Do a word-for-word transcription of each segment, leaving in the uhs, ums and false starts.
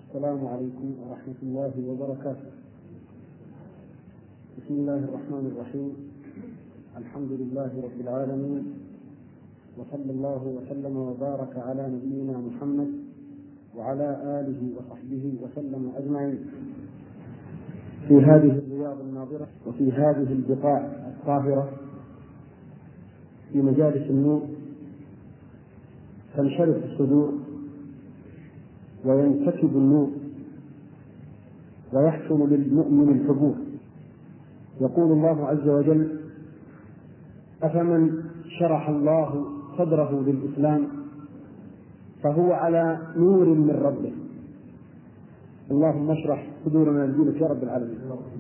السلام عليكم ورحمة الله وبركاته. بسم الله الرحمن الرحيم. الحمد لله رب العالمين، وصلى الله وسلم وبارك على نبينا محمد وعلى آله وصحبه وسلم أجمعين. في هذه الرياض الناظرة وفي هذه البقاع الطاهرة في مجالس النور تنشرح الصدور وينسكب النور ويحصل للمؤمن الحبور. يقول الله عز وجل: أفمن شرح الله صدره للإسلام فهو على نور من ربه. اللهم اشرح صدورنا لدينك يا رب العالمين.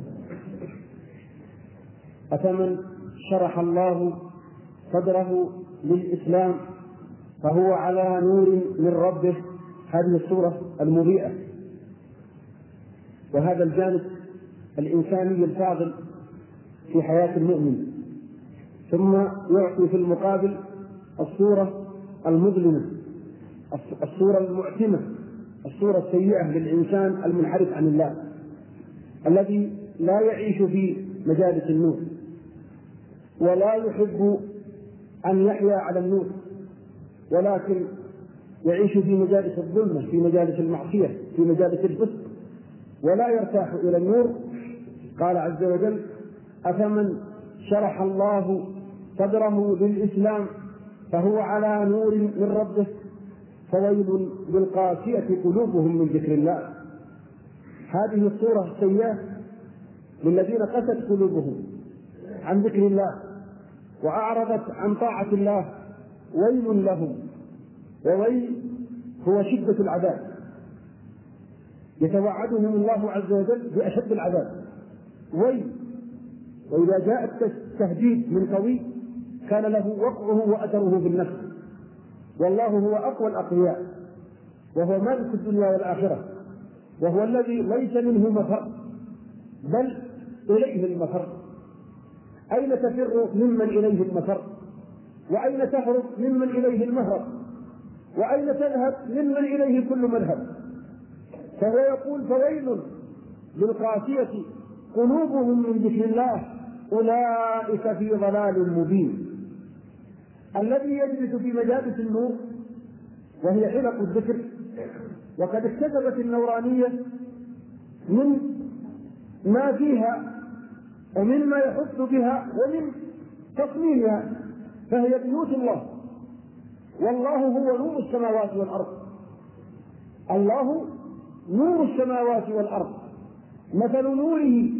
أفمن شرح الله صدره للإسلام فهو على نور من ربه. هذه الصورة المضيئة، وهذا الجانب الإنساني الفاضل في حياة المؤمن. ثم يعطي في المقابل الصورة المظلمة، الصورة المعتمة، الصورة السيئة للإنسان المنحرف عن الله الذي لا يعيش في مجالس النور ولا يحب أن يحيا على النور، ولكن يعيش في مجالس الظلمة، في مجالس المعصية، في مجالس الفسق، ولا يرتاح إلى النور. قال عز وجل: أفمن شرح الله صدره للإسلام فهو على نور من ربه فويل للقاسية قلوبهم من ذكر الله. هذه الصورة السيئة للذين قست قلوبهم عن ذكر الله وأعرضت عن طاعة الله، ويل لهم. وويل هو شدة العذاب، يتوعدهم الله عز وجل بأشد العذاب. ويل، وإذا جاء التهديد من قوي كان له وقعه وأثره بالنفس، والله هو أقوى الأقوياء، وهو مالك الدنيا والآخرة، وهو الذي ليس منه مفر بل إليه المفر. أين تفر ممن إليه المفر؟ وأين تهرب ممن إليه المهرب؟ وأين تذهب ممن إليه كل مذهب؟ فهو يقول: فويل للقاسية قلوبهم من ذكر الله أولئك في ضلال مبين. الذي يجلس في مجالس النور وهي حلق الذكر وقد اكتسبت النورانية من ما فيها ومما يحس بها ومن تصميمها، فهي بيوت الله، والله هو نور السماوات والأرض. الله نور السماوات والأرض، مثل نوره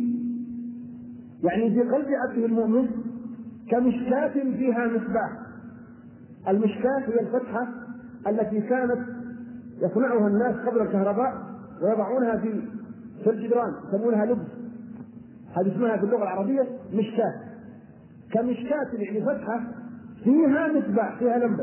يعني في قلب عبده المؤمن كمشكاة فيها مصباح. المشكاة هي الفتحة التي كانت يصنعها الناس قبل الكهرباء ويضعونها في في الجدران، يسمونها لبس. هذه اسمها في اللغة العربية مشكاة. كمشكاة يعني فتحة فيها مصباح، فيها لمبة.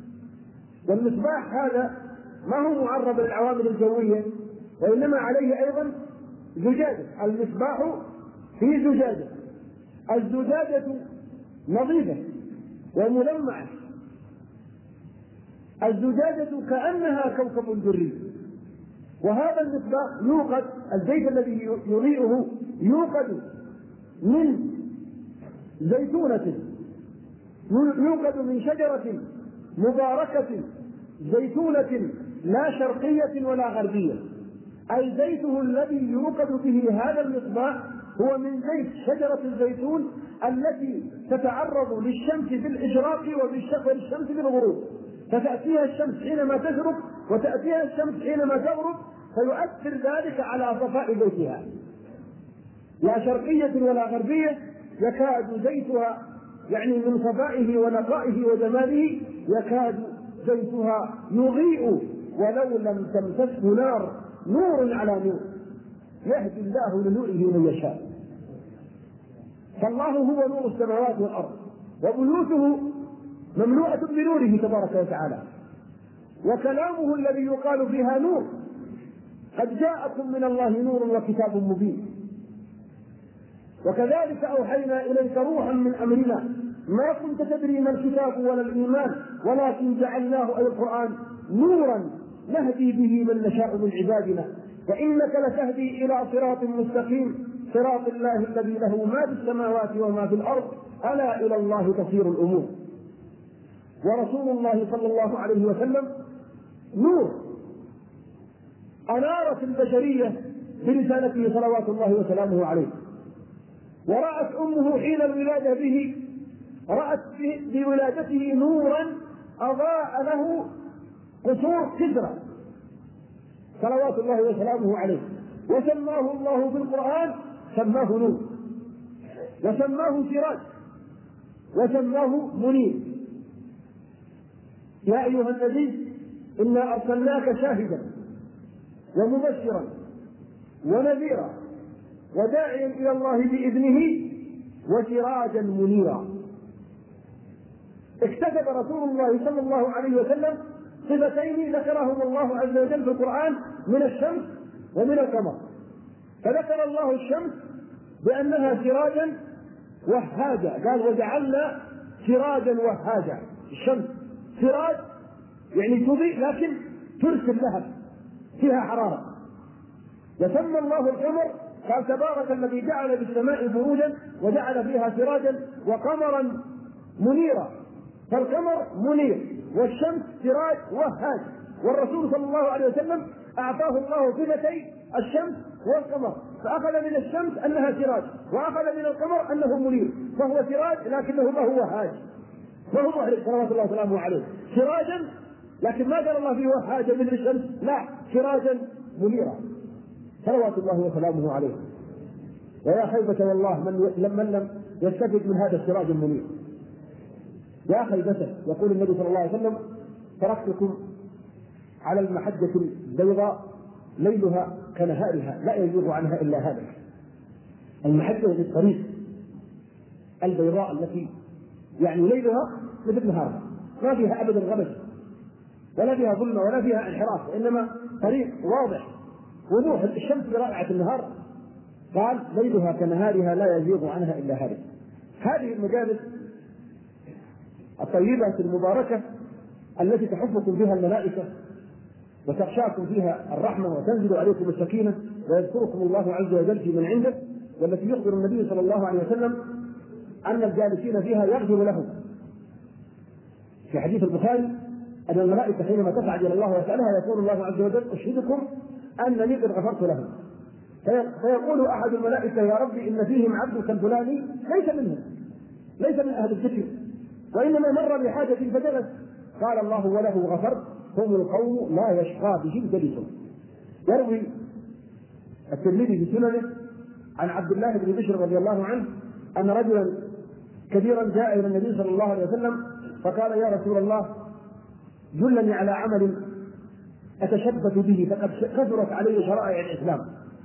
والمصباح هذا ما هو معرض للعوامل الجوية، وإنما عليه أيضا زجاجة. المصباح في زجاجة، الزجاجة نظيفة وملمعة، الزجاجة كأنها كوكب دري. وهذا المصباح يوقد، الزيت الذي يضيئه يوقد من زيتونة، يوقد من شجرة مباركة، زيتونة لا شرقية ولا غربية. أي زيته الذي يوقد به هذا المصباح هو من زيت شجرة الزيتون التي تتعرض للشمس بالإشراق والشمس بالغروب، فتأتيها الشمس حينما تشرق وتأتيها الشمس حينما تغرب، فيؤثر ذلك على صفاء زيتها، لا شرقية ولا غربية. يكاد زيتها يعني من صفائه ونقائه وجماله يكاد زيتها يضيء ولو لم تمسسه نار، نور على نور، يهدي الله لنوره من يشاء. فالله هو نور السماوات والأرض، وبيوته مملوءة بنوره تبارك وتعالى، وكلامه الذي يقال فيها نور. قد جاءكم من الله نور وكتاب مبين. وكذلك أوحينا إليك روحا من أمرنا ما كنت تدري ما الكتاب ولا الإيمان ولكن جعلناه أي القرآن نورا نهدي به من نشاء من عبادنا وإنك لتهدي إلى صراط مستقيم صراط الله الذي له ما في السماوات وما في الأرض ألا إلى الله تصير الأمور. ورسول الله صلى الله عليه وسلم نور أنارت البشرية برسالته صلوات الله وسلامه عليه. ورأت أمه حين الولادة به رأت بولادته نورا أضاء له قصور كسرى صلوات الله وسلامه عليه، وسماه الله في القرآن سماه نور، وسماه سراج، وسماه منير. يا أيها النبي إنا أرسلناك شاهدا ومبشرا ونذيرا وداعيا إلى الله بإذنه وسراجا منيرا. اكتسب رسول الله صلى الله عليه وسلم صفتين ذكرهم الله عز وجل في القرآن من الشمس ومن القمر. فذكر الله الشمس بأنها سراجا وهاجا، قال وجعلنا سراجا وهاجا. الشمس سراج يعني تضيء لكن ترسل لهب فيها حرارة. وسمى الله القمر قال تبارك الذي جعل بالسماء بروجا وجعل فيها سراجا وقمرا منيرا. فالقمر منير والشمس سراج وهاج. والرسول صلى الله عليه وسلم أعطاه الله صفتي الشمس والقمر، فأخذ من الشمس أنها سراج وأخذ من القمر أنه منير، فهو سراج لكنه ما هو هاج، وهو محرق صلوات الله وسلامه عليه. سراجا لكن ما قال الله فيه وهاجا مثل الشمس، لا، سراجا منيرا صلوات الله وسلامه عليه. ويا خيبة والله من من لم يستفد من هذا السراج المنير. يا خيبة، يقول النبي صلى الله عليه وسلم تركتكم على المحجة البيضاء ليلها كنهارها لا يزيغ عنها إلا هالك. المحجة للطريق البيضاء التي يعني ليلها مثل نهارها، ما فيها أبدا غبش ولا فيها ظلمة ولا فيها انحراف، وإنما طريق واضح وضوح الشمس برائعة النهار. قال ليلها كنهارها لا يزيغ عنها إلا هالك. هذه المجالس الطيبة المباركة التي تحفكم فيها الملائكة وتغشاكم فيها الرحمة وتنزل عليكم السكينة ويذكركم الله عز وجل في من عنده، والتي يخبر النبي صلى الله عليه وسلم أن الجالسين فيها يغفر لهم. في حديث البخاري أن الملائكة حينما تصعد إلى الله ويسألها يقول الله عز وجل أشهدكم أنني قد غفرت لهم. فيقول أحد الملائكة يا ربي إن فيهم عبدك الفلاني ليس منهم، ليس من أهل الذكر، وإنما مر بحاجة فجلس. قال الله وله غفرت، هم القوم لا يشقى بهم جلسهم. يروي الترمذي في سننه عن عبد الله بن بشر رضي الله عنه أن رجلا كبيرا جاء إلى النبي صلى الله عليه وسلم فقال يا رسول الله دلني على عمل أتشبث به فقد كثرت علي شرائع الإسلام،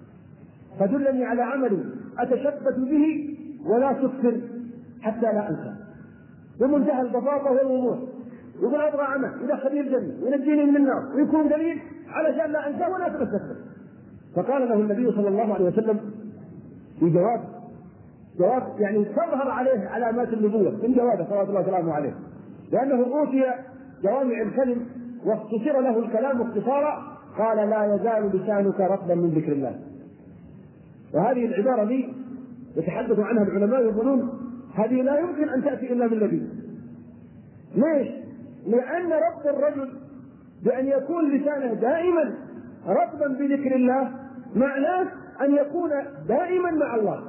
فدلني على عمل أتشبث به ولا تكثر حتى لا أنسى. بمنتهى البساطة والوضوح يقول أبغى عمل يدخلني الجنة وينجيني من النار ويكون دليل علشان لا أنساه ولا أتمسك. فقال له النبي صلى الله عليه وسلم في جواب جواب يعني تظهر عليه علامات النبوة من جوابه صلى الله عليه وسلم عليه، لأنه أوتي جوامع الكلم واختصر له الكلام اختصارا. قال لا يزال لسانك رطبا من ذكر الله. وهذه العبارة دي يتحدث عنها العلماء يقولون هذه لا يمكن أن تأتي إلا من نبي. ليش؟ لأن ربط الرجل بأن يكون لسانه دائما رطبا بذكر الله معناه أن يكون دائما مع الله.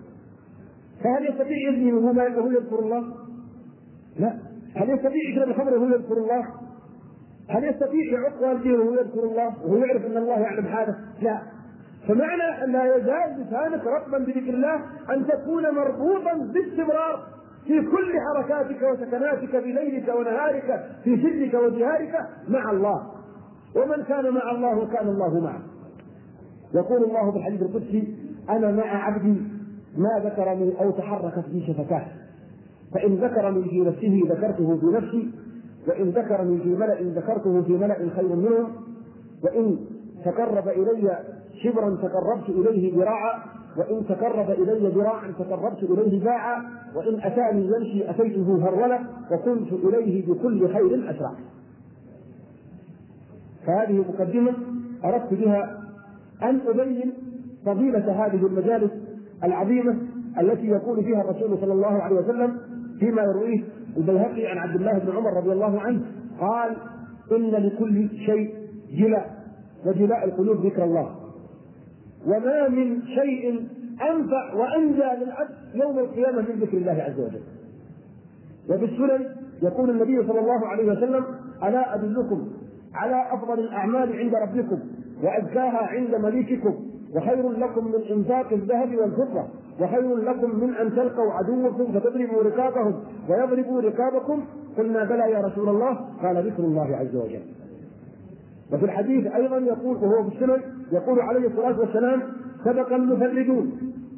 فهل يستطيع يزني وهو يذكر الله؟ لا. هل يستطيع يشرب الخمر وهو يذكر الله؟ هل يستطيع يعق والديه وهو يذكر الله وهو يعرف أن الله يعلم حاله؟ لا. فمعنى أن لا يزال لسانك رطبا بذكر الله أن تكون مربوطا باستمرار في كل حركاتك وسكناتك بليلك ونهارك في سرك وجهارك مع الله. ومن كان مع الله كان الله معه. يقول الله في الحديث القدسي أنا مع عبدي ما ذكرني أو تحركت في شفتاه، فإن ذكرني في نفسه ذكرته في نفسي، وإن ذكرني في ملأ ذكرته في ملأ خير منهم، وإن تقرب إلي شبرا تقربت إليه ذراعا، وإن تقرب إلي ذراعا تقربت إليه باعا، وإن أتاني يمشي أتيته هرولة، وكنت إليه بكل خير أسرع. فهذه مقدمة أردت بها أن أبين فضيلة هذه المجالس العظيمة التي يقول فيها الرسول صلى الله عليه وسلم فيما يرويه البيهقي عن عبد الله بن عمر رضي الله عنه قال: إن لكل شيء جلاء، وجلاء القلوب ذكر الله، وما من شيء أنفع وأنجى للعبد يوم القيامة من ذكر الله عز وجل. وفي السنن يقول النبي صلى الله عليه وسلم: ألا أدلكم على أفضل الأعمال عند ربكم وأزكاها عند مليككم وخير لكم من إنفاق الذهب والفضة وخير لكم من أن تلقوا عدوكم فتضربوا ركابهم ويضربوا ركابكم؟ قلنا: بلى يا رسول الله. قال: ذكر الله عز وجل. وفي الحديث أيضا يقول، وهو في السنن، يقول عليه الصلاة والسلام: سبق المفردون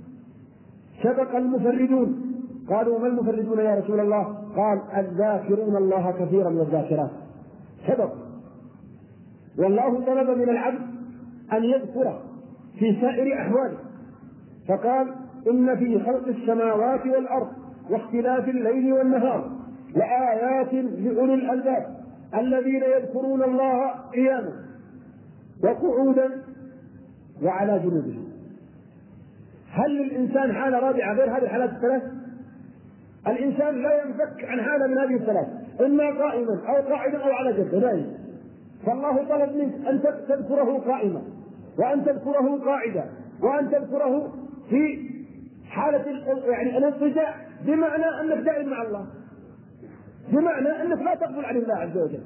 سبق المفردون. قالوا: ما المفردون يا رسول الله؟ قال: الذاكرون الله كثيرا والذاكرات. سبق. والله طلب من العبد أن يذكره في سائر أحواله، فقال: إن في خلق السماوات والأرض واختلاف الليل والنهار لآيات لأولي الألباب الذين يذكرون الله قياما وقعودا وعلى جنوبهم. هل للإنسان حالة رابعة غير هذه الحالات الثلاث؟ الإنسان لا ينفك عن حالة من هذه الثلاث، إما قائما أو قاعدا أو على جنب دائما. فالله طلب منك أن تذكره قائما، وأن تذكره قاعدا، وأن تذكره في حالة يعني الاضطجاع، بمعنى أنك دائم مع الله، بمعنى أنك لا تقبل عن الله عز وجل.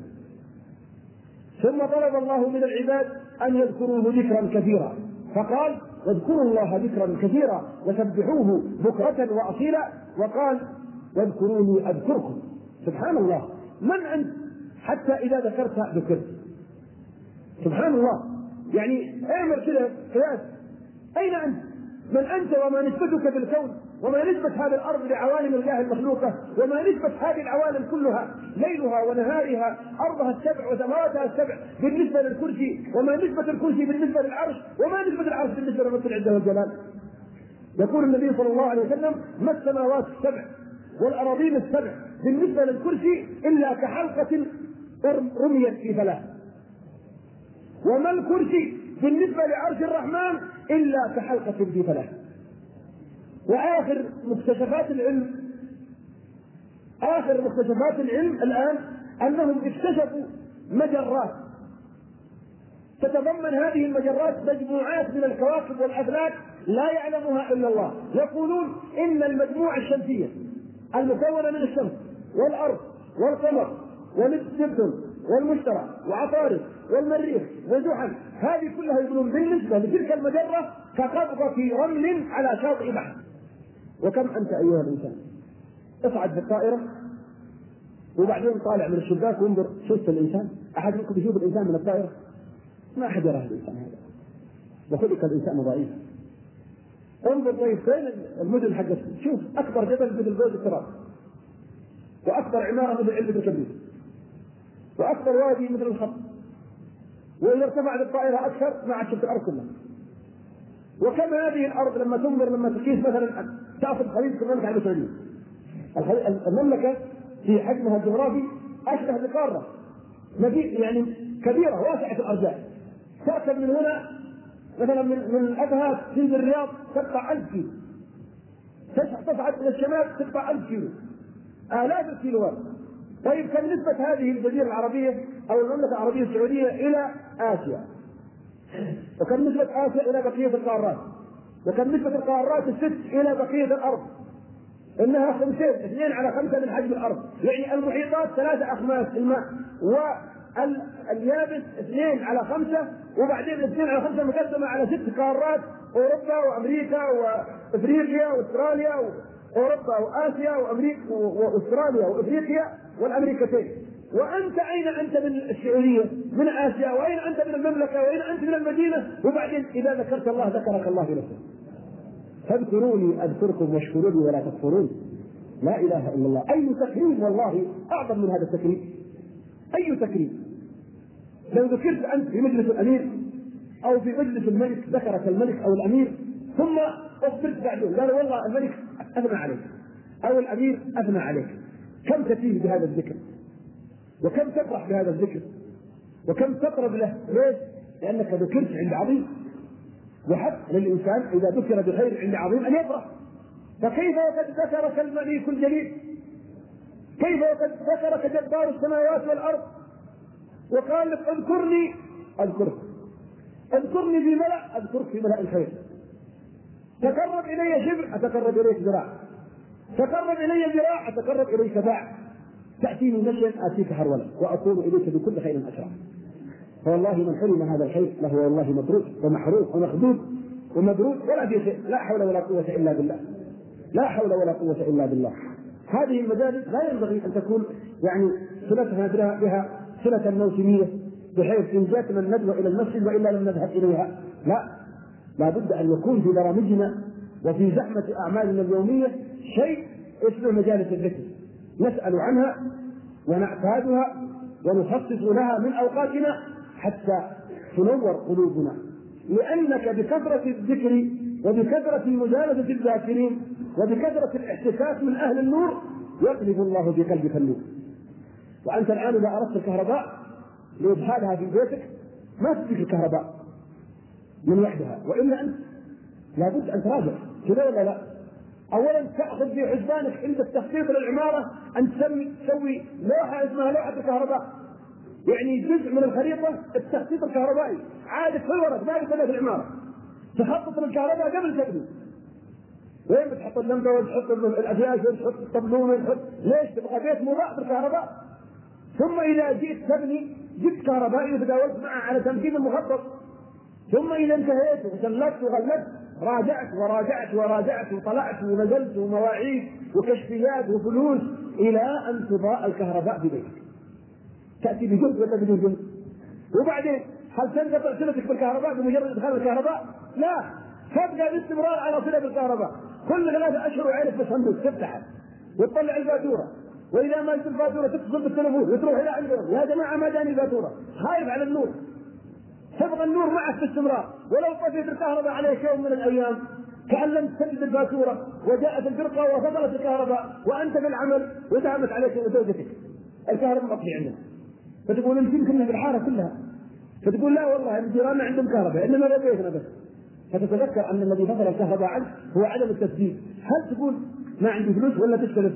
ثم طلب الله من العباد أن يذكروه ذكرا كثيرا، فقال: واذكروا الله ذكرا كثيرا وسبحوه بكرة وأصيلا، وقال: واذكروني أذكركم. سبحان الله، من أنت حتى إذا ذكرت ذكرت؟ سبحان الله. يعني اعمل كده قياس، أين أنت؟ من أنت وما نسبتك في الكون، وما نسبة هذه الأرض لعوالم الله المخلوقة، وما نسبة هذه العوالم كلها ليلها ونهارها، أرضها السبع وسماواتها السبع بالنسبة للكرسي، وما نسبة الكرسي بالنسبة للعرش، وما نسبة العرش بالنسبة لرب العزة والجلال. يقول النبي صلى الله عليه وسلم: ما السماوات السبع والأراضين السبع بالنسبة للكرسي إلا كحلقة رميت في فلاة، وما الكرسي بالنسبة لعرش الرحمن إلا كحلقة في فلاة. وآخر مكتشفات العلم آخر مكتشفات العلم الآن أنهم اكتشفوا مجرات تتضمن هذه المجرات مجموعات من الكواكب والأفلاك لا يعلمها إلا الله. يقولون إن المجموعة الشمسية المكونة من الشمس والأرض والقمر ونبتون والمشتري وعطارد والمريخ وزحل، هذه كلها يقولون بالنسبة لتلك المجرة كقبضة رمل على شاطئ بحر. وكم أنت أيها الإنسان اصعد بالطائرة وبعدين طالع من الشباك وانظر، شفت الإنسان؟ أحد منكم يشوف الإنسان من الطائرة؟ ما أحد يرى الإنسان هذا، وخلق الإنسان ضعيفا. انظر طيب فين المدن حقت؟ شوف أكبر جبل مثل جوز التراب، وأكبر عمارة مثل علبة الكبريت، وأكبر وادي مثل الخط، وإذا ارتفعت الطائرة أكثر ما عاد شفت الأرض كلها. وكم هذه الأرض لما تنظر، لما تقيس مثلا تأخذ خريطة المملكة السعودية، المملكة في حجمها الجغرافي أشبه بقارة يعني كبيرة واسعة الأرجاء، تأخذ من هنا مثلا من من الأبها تنزل الرياض تقطع ألف كيلو، تصعد إلى الشمال تقطع ألف كيلو، آلاف الكيلوات. طيب كم نسبة هذه الجزيرة العربية أو المملكة العربية السعودية إلى آسيا؟ وكم نسبة آسيا إلى بقية القارات؟ وكم نسبة القارات الست إلى بقية الأرض؟ إنها خمسين، اثنين على خمسة من حجم الأرض. يعني المحيطات ثلاثة أخماس الماء، واليابس اثنين على خمسة، وبعدين اثنين على خمسة مقسمة على ست قارات: أوروبا وأمريكا وأفريقيا وأستراليا وأوروبا وآسيا وأمريكا وأستراليا وأفريقيا والأمريكتين. وأنت أين أنت من السعودية؟ من آسيا. وأين أنت من المملكة؟ وأين أنت من المدينة؟ وبعدين إذا ذكرت الله ذكرك الله في نفسه. فاذكروني أذكركم واشكروني ولا تكفرون. لا إله إلا الله. أي تكريم والله أعظم من هذا التكريم. أي تكريم؟ لو ذكرت أنت في مجلس الأمير أو في مجلس الملك، ذكرك الملك أو الأمير، ثم أخبرت بعدين قال والله الملك أثنى عليك أو الأمير أثنى عليك، كم تتيه بهذا الذكر؟ وكم تفرح بهذا الذكر؟ وكم تقرب له؟ ليش؟ لأنك ذكرت عند عظيم. وحق للإنسان إذا ذكر بخير عند عظيم أن يفرح. فكيف وقد ذكرك المليك الجليل؟ كيف وقد ذكرك جبار السماوات والأرض وقال لك اذكرني أذكرك، اذكرني في ملأ أذكرك في ملأ الخير، تقرب إلي شبر أتقرب إليك ذراع، تقرب إلي ذراع أتقرب إليك باع، تأتيني مشيا آتيك هرولا وأقول إليك بكل خير أسرع. فوالله من حرم هذا الخير له والله مطرود ومحروم ومخدود ومبرود ولا في خير. لا حول ولا قوة إلا بالله، لا حول ولا قوة إلا بالله. هذه المجالس لا ينبغي أن تكون يعني صلتها بها صلة موسمية بحيث إن جاتنا الندوة إلى المسجد وإلا لم نذهب إليها. لا، لا بد أن يكون في برامجنا وفي زحمة أعمالنا اليومية شيء اسمه مجالس الذكر، نسأل عنها ونعتادها ونخصص لها من أوقاتنا حتى تنور قلوبنا، لأنك بكثرة الذكر وبكثرة مجالسة الذاكرين وبكثرة الاحتكاك من أهل النور يقذف الله في قلبك النور. وأنت الآن إذا أردت الكهرباء لإدخالها في بيتك ما تجيك الكهرباء من وحدها، وإلا أنت لابد أن تراجع كذا ولا لا. أولا تأخذ في حسبانك عند التخطيط للعمارة أن تسوي لوحة اسمها لوحة الكهرباء، يعني جزء من الخريطة التخطيط الكهربائي عادة في الورق ما يسمى في العمارة، تخطط للكهرباء قبل تبني. وين بتحط اللمبة وين تحط الأفياش وين تحط الطبلون وين تحط؟ ليش؟ تبغى بيت مضاء بالكهرباء. ثم إذا جئت تبني جبت كهربائي وتداولت معه على تنفيذ المخطط. ثم إذا انتهيت وسلكت وغلبت راجعت وراجعت وراجعت وطلعت ونزلت ومواعيد وكشفيات وفلوس إلى أن تضاء الكهرباء في بيتك. تأتي بجزء وتبني جزء. وبعدين هل تنقطع صلتك بالكهرباء بمجرد إدخال الكهرباء؟ لا، تبقى باستمرار على صلة بالكهرباء. كل ثلاثة أشهر وعينك بالصندوق تفتحها وتطلع الفاتورة، وإذا ما جت الفاتورة تتصل بالتلفون وتروح إلى عندهم يا جماعة ما جاني الفاتورة، خايف على النور. تبغى النور معك باستمرار، ولو طفيت الكهرباء عليك يوم من الأيام كأن لم تسدد الفاتورة وجاءت الفرقة وفصلت الكهرباء وأنت في العمل وذهبت عليك وزوجتك الكهرباء مقطع عندنا، فتقول أنت يمكن في الحارة كلها، فتقول لا والله الجيران عندهم كهرباء إنما لا بيتنا بس، فتتذكر أن الذي فصل الكهرباء عنه هو عدم التسديد. هل تقول ما عندي فلوس ولا تستلف؟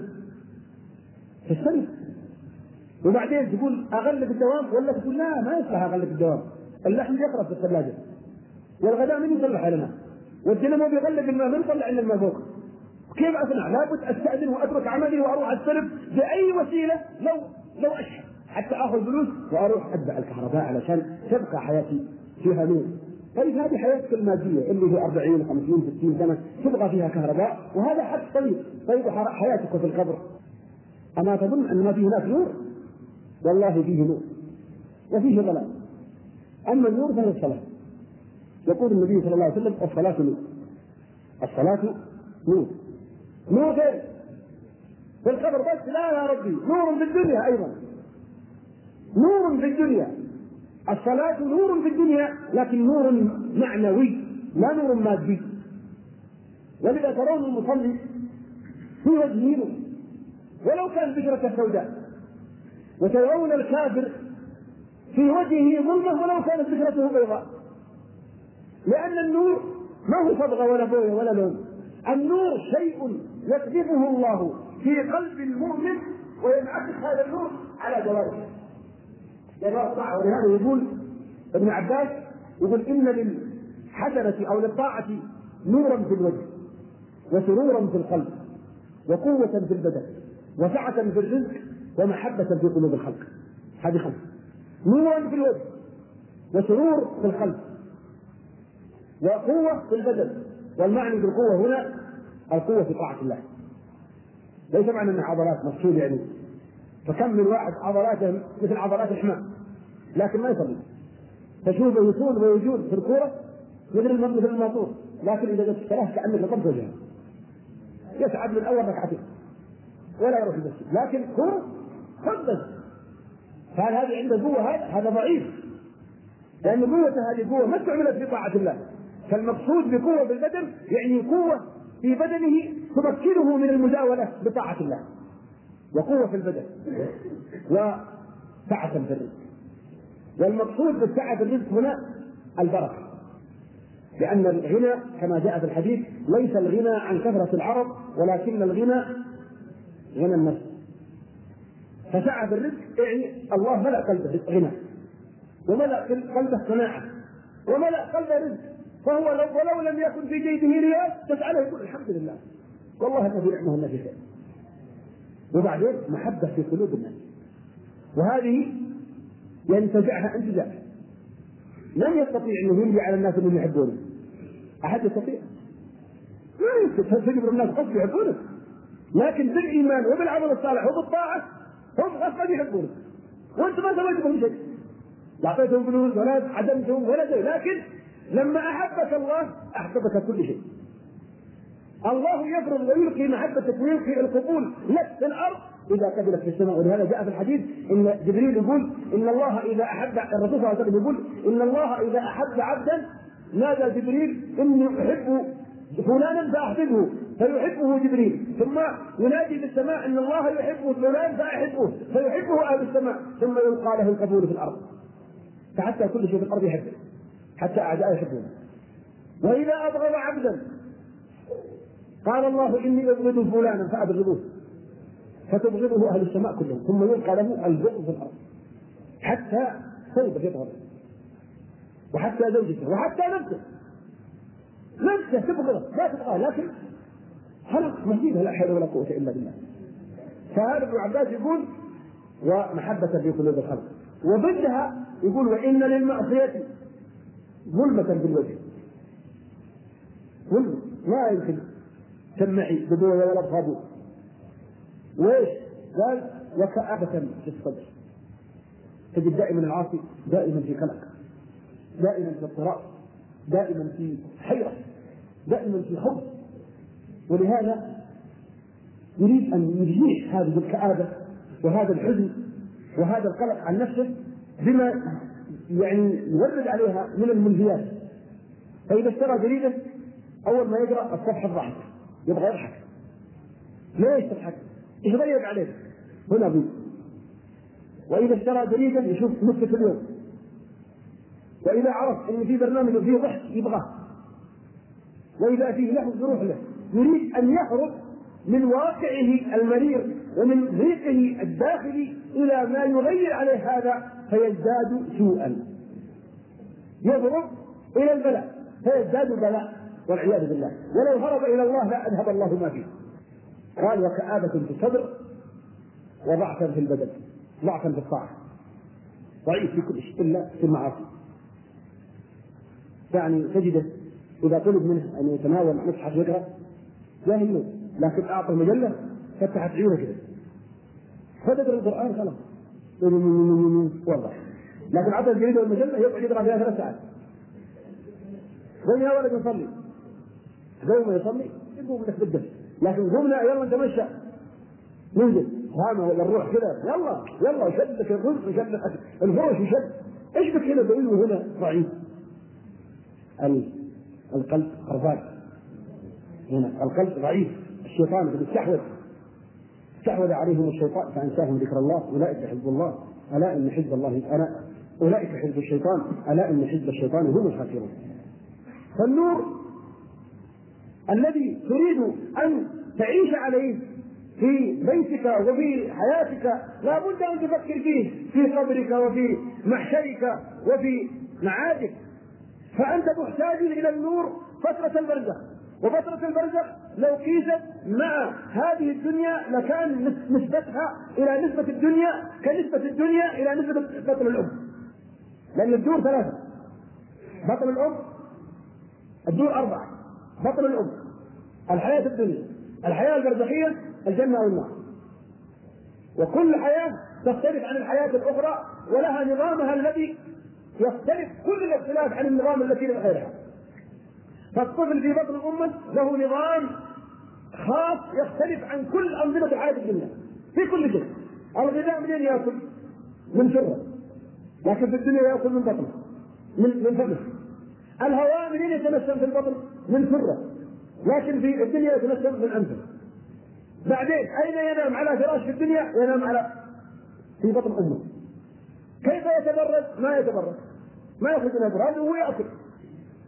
تستلف. وبعدين تقول أغلق الدوام ولا تقول لا ما يصلح أغلق الدوام، اللحم يخرب في الثلاجة والغداء من يصلح لنا والدينامو بيغلق الماء من يطلع لنا الماء فوق. كيف أصنع؟ لابد أستأذن وأترك عملي وأروح أستلف بأي وسيلة لو لو أشحن حتى آخذ فلوس وأروح أتبع الكهرباء علشان تبقى حياتي فيها نور. طيب هذه حياتك المادية اللي هي أربعين خمسين ستين سنة تبغى فيها كهرباء، وهذا حد طيب. طيب حياتك في القبر أما تظن أن ما فيه هناك نور؟ والله فيه نور وفيه ظلام. أما النور فهو الصلاة. يقول النبي صلى الله عليه وسلم الصلاة نور، الصلاة نور. نور فين؟ في القبر بس؟ لا يا ربي، نور في الدنيا أيضا، نور في الدنيا. الصلاة نور في الدنيا لكن نور معنوي لا نور مادي. ولذا ترون المصلي في وجهه نور ولو كان بشرة سوداء، وترون الكافر في وجهه ظلمة ولو كانت بشرته بيضاء، لأن النور ما هو صبغة ولا بوية ولا لون. النور شيء يقذفه الله في قلب المؤمن وينعكس هذا النور على جوارحه. ولهذا يقول ابن عباس يقول إن للحسنة أو للطاعة نورا في الوجه وسرورا في القلب وقوة في البدن وسعة في الرزق ومحبة في قلوب الخلق. هذه خمسة: نورا في الوجه وسرور في القلب وقوة في البدن. والمعنى بالقوة هنا القوة في طاعة الله، ليس معنى أنها عضلات مفصول يعني فكم من واحد عضلاته مثل عضلات الحمام لكن ما يصلي، تشوفه يصول ويجول في الكورة مثل مثل الماطور، لكن إذا جت الصلاة كأنك لطمت وجهه، يسعد من أول ركعتين ولا يروح المسجد، لكن هو خبز. فهل هذه عنده قوة؟ هذا هذا ضعيف، لأن قوة هذه قوة ما تعملت في طاعة الله. فالمقصود بقوة بالبدن يعني قوة في بدنه تمكنه من المزاولة بطاعة الله، وقوة في البدن وسعة في الرزق. والمقصود بالسعة في الرزق هنا البركة، لأن الغنى كما جاء في الحديث ليس الغنى عن كثرة العرض ولكن الغنى غنى النفس. فسعة بالرزق يعني الله ملأ قلبه غنى، وملأ قلبه قناعة، وملأ قلبه رزق، فهو لو ولو لم يكن في جيبه ريال تسأله يقول الحمد لله والله الذي نعمه النبي خير. وبعدين محبة في قلوب الناس، وهذه ينتزعها انتزاع لن يستطيع انه يملي على الناس انهم يحبونه. احد يستطيع؟ لا يستطيع تجبر الناس قصد يحبونك، لكن بالايمان وبالعمل الصالح وبالطاعه هم اصلا يحبونك وانت ما سويت لهم شيء، لا اعطيتهم فلوس ولا عدمتهم ولا شيء، لكن لما احبك الله احببك كل شيء. الله يفرض ويلقي محبتك ويلقي القبول لك في الارض اذا قبلت في السماء. ولهذا جاء في الحديث ان جبريل يقول ان الله اذا احب، الرسول صلى الله عليه وسلم يقول ان الله اذا احب عبدا نادى جبريل اني احب فلانا فاحببه فيحبه جبريل، ثم ينادي في السماء ان الله يحب فلان فاحبه فيحبه اهل السماء، ثم يلقى له القبول في الارض. فحتى كل شيء في الارض يحبه، حتى اعداء يحبونه. واذا ابغض عبدا قال الله اني ابغض فلانا فابغضوه فتبغضه اهل السماء كلهم، ثم يلقى له البغض في الارض حتى ثوبه يطهر، وحتى زوجته، وحتى نفسه نفسه تبغضه لا تبغاه، لكن خلق مزيدها لا حول ولا قوه الا بالله. فهذا ابن عباس يقول ومحبه في قلوب الخلق، وضدها يقول وان للمعصيه ظلمه بالوجه، ظلمه ما يمكن تمعي بدون ولا بخابوه. ويش قال وكآبة في الصدر، تجد دائما العاصي دائما في قلق، دائما في اضطراب، دائما في حيرة، دائما في خوف. ولهذا يريد ان يزيح هذه الكآبة وهذا الحزن وهذا القلق عن نفسه بما يعني يورد عليها من الملهيات. فإذا اشترى جريدة أول ما يقرأ الصفحة الضحك يبغى يضحك، ليش تضحك؟ ايش ضيق عليك؟ هنا بي. واذا اشترى جريدا يشوف نصف اليوم، واذا عرف ان في برنامج فيه ضحك يبغاه، واذا فيه لحظ يروح له. يريد ان يهرب من واقعه المرير ومن ضيقه الداخلي الى ما يغير عليه هذا فيزداد سوءا، يهرب الى البلاء فيزداد بلاء والعياذ بالله. ولو هرب الى الله لا اذهب الله ما فيه. قال وكآبة في الصدر وضعفا في البدن، ضعفا في الطاعة، ضعيف في كل شيء إلا في المعاصي. يعني تجده إذا طلب منه أن يتناول مصحف يقرأ لا يهمه، لكن أعطى مجلة فتحت عيونه كده فتقرأ القرآن خلاص والله، لكن أعطى الجريدة والمجلة يقعد يقرأ فيها ثلاث ساعات. قوم يا ولد يصلي، قوم يصلي يقوم لك بالدم، لكن قمنا يلا نتمشى ننزل هامة ولا نروح كذا يلا يلا يشد لك الرزق يشد لك الفرش يشد. ايش بك هنا بعيد وهنا ضعيف؟ القلب خرفان، هنا القلب ضعيف، الشيطان قد استحوذ استحوذ عليهم الشيطان فانساهم ذكر الله اولئك حزب الله الا ان حزب الله انا اولئك حزب الشيطان الا ان حزب الشيطان هم الخاسرون. فالنور الذي تريد أن تعيش عليه في بيتك وفي حياتك لا بد أن تفكر فيه في قبرك وفي محشرك وفي معادك. فأنت محتاج إلى النور فترة البرزخ، وفترة البرزخ لو قيست مع هذه الدنيا لكان نسبتها إلى نسبة الدنيا كنسبة الدنيا إلى نسبة بطن الأم، لأن الدور ثلاثة، بطن الأم الدور أربعة، بطن الأم الحياة الدنيا، الحياة البرزخية الجنة والنار، وكل حياة تختلف عن الحياة الأخرى ولها نظامها الذي يختلف كل الاختلاف عن النظام التي غيرها. فالطفل في بطن أمه له نظام خاص يختلف عن كل أنظمة حياة الدنيا في كل شيء. الغذاء منين يأكل؟ من سره، لكن في الدنيا يأكل من بطنه من من فمه. الهواء منين يتنسم في البطن؟ من سره، لكن في الدنيا يتنسم من أنفه. بعدين أين ينام على فراش في الدنيا؟ ينام على في بطن أمه. كيف يتبرد؟ ما يتبرد، ما يأخذ من البراد وهو يأكل. كل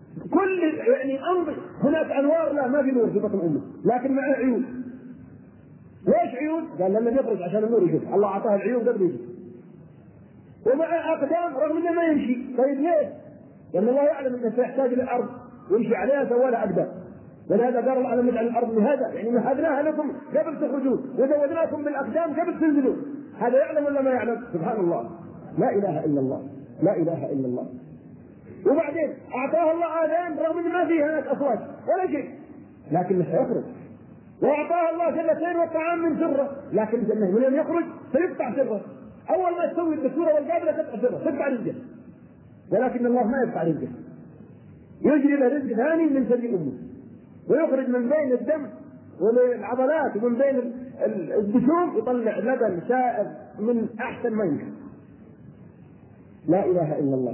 كل يعني أمر هناك أنوار، لا ما في نور في بطن أمه لكن معه عيون. ليش عيون؟ قال لما يخرج عشان النور يشوف، الله أعطاه العيون قبل يجي. ومع أقدام رغم أنه ما يمشي. طيب ليه؟ لأن الله يعلم أنه سيحتاج إلى الأرض ويمشي عليها سوى لها أقدام، ولهذا قال الله ألم نجعل الأرض مهادا، يعني مهدناها لكم قبل تخرجون وزودناكم بالأقدام قبل تنزلون. هذا يعلم ولا ما يعلم؟ سبحان الله، لا إله إلا الله، لا إله إلا الله. وبعدين أعطاه الله آذان رغم أن ما فيها هناك أصوات ولا شيء لكنه سيخرج. وأعطاه الله جنتين والطعام من سره، لكن الجنة من يوم يخرج سيقطع سره. أول ما تسوي الدكتورة والقابلة تقطع سره، تقطع رزقه، ولكن الله ما يقطع رزقه، يجري له رزق ثاني من ثدي أمه، ويخرج من بين الدم والعضلات ومن بين الجسوم يطلع لبن سائغ من أحسن ما يمكن. لا إله إلا الله.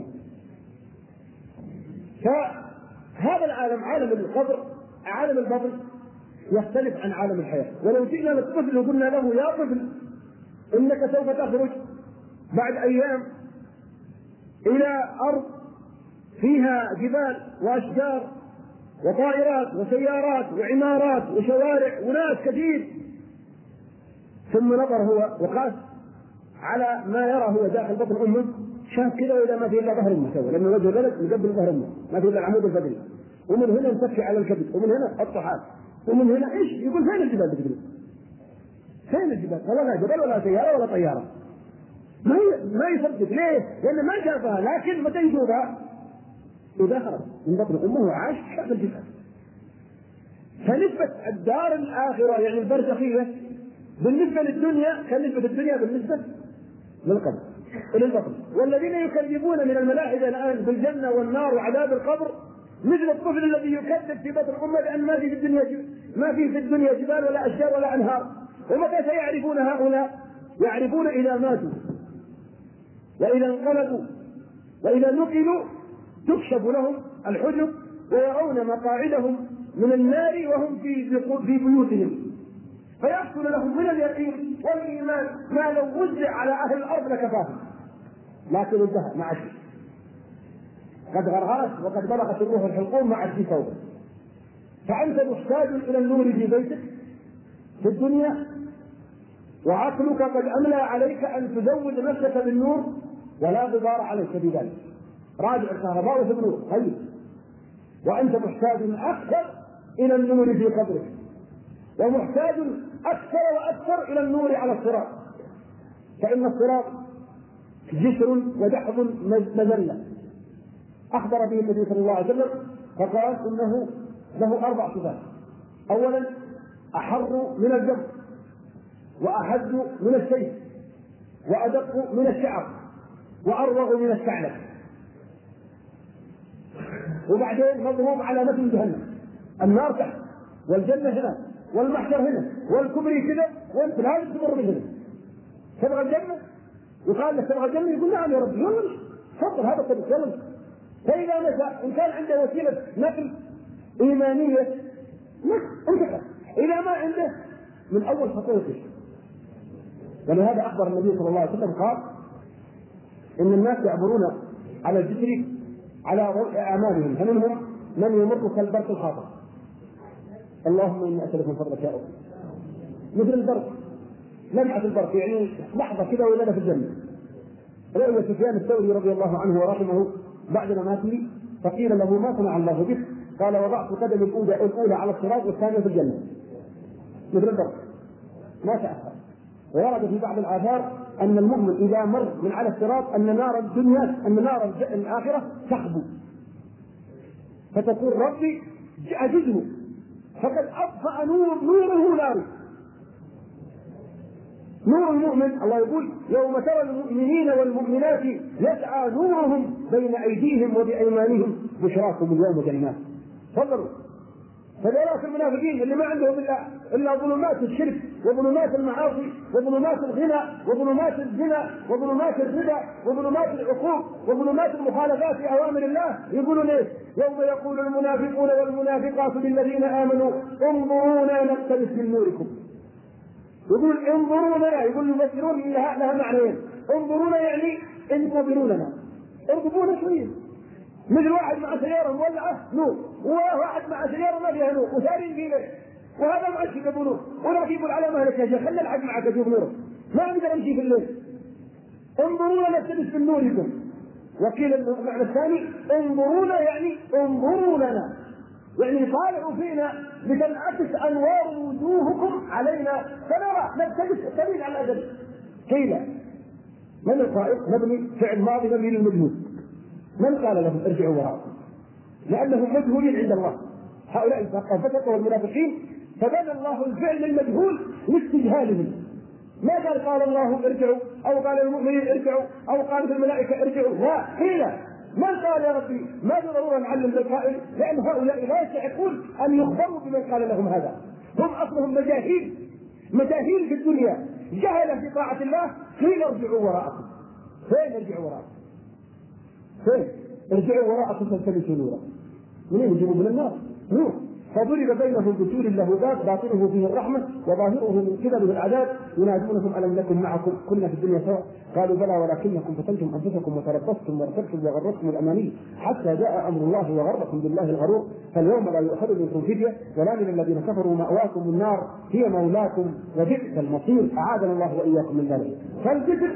فهذا العالم، عالم القبر، عالم البطن، يختلف عن عالم الحياة. ولو جئنا للطفل وقلنا له يا طفل إنك سوف تخرج بعد أيام إلى أرض فيها جبال وأشجار وطائرات وسيارات وعمارات وشوارع وناس كثير، ثم نظر هو وقاس على ما يرى هو داخل بطن أمه، شاف كذا وإذا ما في إلا ظهر أمه سوى، لأنه وجه الولد مقبل ظهر أمه، ما في إلا العمود الفقري، ومن هنا نسكي على الكبد، ومن هنا الطحال، ومن هنا إيش؟ يقول فين الجبال تقدر؟ فين الجبال؟ والله لا جبال ولا سيارة ولا طيارة. ما ما يصدق. ليه؟ لأنه ما شافها، لكن متى يشوفها؟ إذا خرج من بطن أمه وعاش شاف الجبال. فنسبة الدار الآخرة يعني البرزخية بالنسبة للدنيا كنسبة الدنيا بالنسبة للقبر للبطن. والذين يكذبون من الملاحدة الآن بالجنة والنار وعذاب القبر مثل الطفل الذي يكذب في بطن أمه لأن ما في في الدنيا ما في في الدنيا جبال ولا أشجار ولا أنهار. ومتى سيعرفون هؤلاء؟ يعرفون إذا ماتوا وإذا انقلبوا وإذا نقلوا تكشف لهم الحجب ويرون مقاعدهم من النار وهم في في بيوتهم، فيحصل لهم من اليقين والإيمان ما لو وزع على أهل الأرض لكفاهم، لكن انتهى ما عاد، قد غرغرت وقد بلغت الروح الحلقوم ما عاد في صوت. فأنت محتاج إلى النور في بيتك في الدنيا، وعقلك قد أملى عليك أن تزود نفسك بالنور ولا غبار عليك بذلك. راجع الكهرباء في النور هيا. وأنت محتاج أكثر إلى النور في قبرك، ومحتاج أكثر وأكثر إلى النور على الصراط، فإن الصراط جسر ودحض مذلة أخبر به النبي صلى الله عليه وسلم فقال إنه له أربع صفات. أولا أحر من الجمر، وأحد من السيف، وأدق من الشعر، وأروغ من الثعلب. وبعدين مضروب على متن جهنم، النار تحت والجنة هنا والمحشر هنا والكبري كذا، وانت لازم تمر من هنا. تبغى الجنة؟ يقال لك تبغى الجنة؟ يقول نعم يا رب، يلا تفضل هذا الطريق يلا. فإذا مشى إن كان عنده وسيلة نقل إيمانية انتقل، إذا ما عنده من أول خطوة. ولهذا أخبر النبي صلى الله عليه وسلم قال إن الناس يعبرون على الجسر على أعمالهم، فمنهم من يمر كالبرق الخاطر. اللهم إني أسألك من فضلك يا رب. مثل البرق، لمعة البرق يعني لحظة كذا ولنا في الجنة. رؤيا سفيان الثوري رضي الله عنه ورحمه بعد مماته فقيل له ما صنع الله بك؟ قال وضعت قدمي الأولى الأولى على الصراط والثانية في الجنة. مثل البرق ما تأخر. وورد في بعض الآثار أن المؤمن إذا مر من على الصراط أن نار الدنيا أن نار الآخرة تخبو، فتقول ربي أجزه فقد أطفأ نور نوره ناري. نور المؤمن الله يقول يوم ترى المؤمنين والمؤمنات يسعى نورهم بين أيديهم وبأيمانهم بشراكم اليوم جنات. تفضلوا. فذلك المنافقين اللي ما عندهم إلا إلا ظلمات الشرك وظلمات المعاصي وظلمات الغنى وظلمات الزنا وظلمات الربا وظلمات العقوق وظلمات المخالفات لأوامر الله، يقولون ايش؟ يوم يقول المنافقون والمنافقات للذين آمنوا انظرونا نقتبس من نوركم. يقول انظرونا، يقول يفسرون لها, لها معنيين. انظرونا يعني انتظروا لنا، ارقبونا شويه، مثل واحد مع سياره مولعه نور، وواحد مع سياره ما فيها نور وسارين في ليل، وهذا ما عاد ابو نور، ولا يجيبوا العلامه لك يا شيخ خلي الحق معك اشوف نوره، ما اقدر امشي في الليل. انظرونا نلتبس في نوركم. وقيل المعنى الثاني انظرونا يعني انظروا لنا، يعني طالعوا فينا لتنعكس انوار وجوهكم علينا فنرى نلتبس السبيل على الادب. قيل من القائل؟ مبني فعل ماضي مبني للمجهول. من قال لهم ارجعوا وراءكم؟ لانهم مجهولين عند الله هؤلاء الفسقه والمنافقين، فبنى الله الفعل المجهول لاستجهالهم. ما قال قال الله ارجعوا او قال المؤمنين ارجعوا او قال الملائكه ارجعوا، لا، قيل. من قال يا ربي؟ ما ضرورة نعلم بالقائل، لان هؤلاء لا يستحقون ان يخبروا بمن قال لهم هذا. هم اصلهم مجاهيل، مجاهيل في الدنيا، جهل في طاعه الله. قيل ارجعوا وراءكم. فين ارجعوا وراءكم؟ فين؟ ارجعوا وراءكم فالتمسوا نورا. منين يجيبوا؟ من النار، نور. فضرب بينهم بسور له باب باطنه فيه الرحمه وظاهره من قبله العذاب ينادونهم الم نكن معكم كنا في الدنيا سواء قالوا بلى ولكنكم فتنتم انفسكم وتربصتم وارتبتم وغرتكم الاماني حتى جاء امر الله وغركم بالله الغرور فاليوم لا يؤخذ منكم فديه ولا من الذين كفروا ماواكم النار هي مولاكم وبئس المصير. اعاذنا الله واياكم من ذلك. فالذكر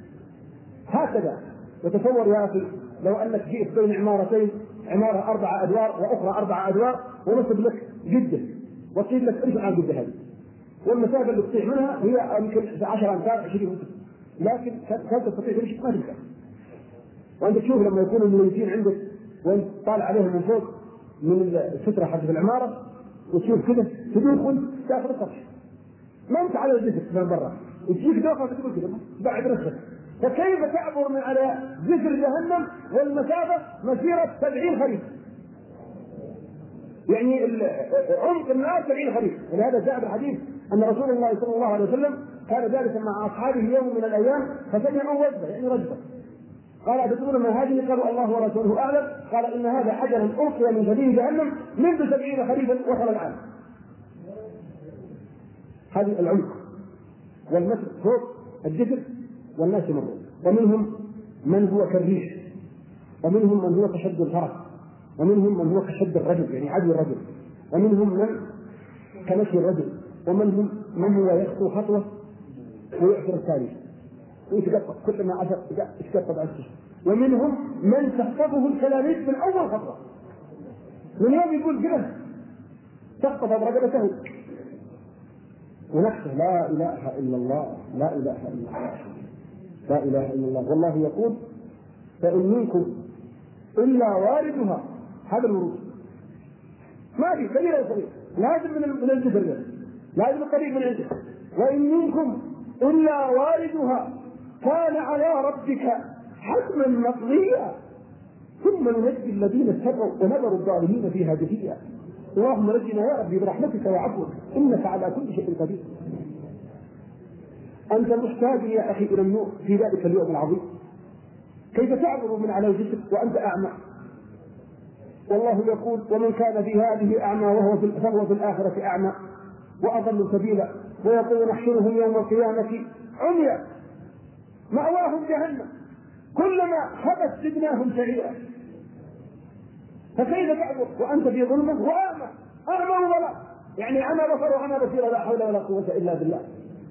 هكذا. وتصور يا اخي لو انك جئت بين عمارتين، عماره اربع ادوار واخرى اربع ادوار، ونصب لك جده وقيل لك امشي عن جده هذه، والمسافه اللي تطيح منها هي يمكن عشرة امتار عشرين متر، لكن هل تستطيع تمشي؟ ما تقدر. وانت تشوف لما يكونوا الميتين عندك وانت طالع عليهم من فوق من الستره حق العماره وتشوف كذا تدخل تاخذ السطح، ما انت على الجسر من برا وتجيك دوخه وتقول كذا بعد راسك. فكيف تعبر من على جسر جهنم والمسافه مسيره سبعين خريف؟ يعني عمق النار سبعين خريف. ولهذا جاء بالحديث ان رسول الله صلى الله عليه وسلم كان جالسا مع اصحابه يوم من الايام فسمعوا وجبه يعني رجبه، قال أتدرون ما هذه؟ قالوا الله ورسوله اعلم. قال ان هذا حجر القي من سبيل جهنم منذ سبعين خريفا وصل الان. هذه العمق والمسك فوق الجسر والناس يمرون، ومنهم من هو كالريح، ومنهم من هو كشد الفرس، ومنهم من هو كشد الرجل يعني عدو الرجل، ومنهم من كمشي الرجل، ومنهم من هو يخطو خطوه ويعثر الثاني ويتقطع كلما عثر يتقطع عثر، ومنهم من تخطفه الكلاليب من اول خطوه، من يوم يقول كذا تخطف رقبته ونفسه لا اله الا الله لا اله الا الله لا اله الا الله. والله يقول فإن منكم الا واردها، هذا الورود ما في كبير ولا صغير، لازم من الجبل، لازم الطريق من عنده. وإن منكم الا واردها كان على ربك حتما مقضيا ثم ننجي الذين اتقوا ونذر الظالمين فيها جثيا. اللهم نجنا يا ربي برحمتك وعفوك انك على كل شيء قدير. انت محتاج يا اخي الى النور في ذلك اليوم العظيم. كيف تعبر من على الجسر وانت اعمى؟ والله يقول ومن كان في هذه اعمى وهو في فهو في الاخره اعمى واضل سبيلا. ويقول نحشرهم يوم القيامه عميا مأواهم جهنم كلما خبت زدناهم سعيرا. فكيف تعبر وانت في ظلمه واعمى؟ اعمى ولا يعني اعمى بصر واعمى بصير، لا حول ولا قوه الا بالله.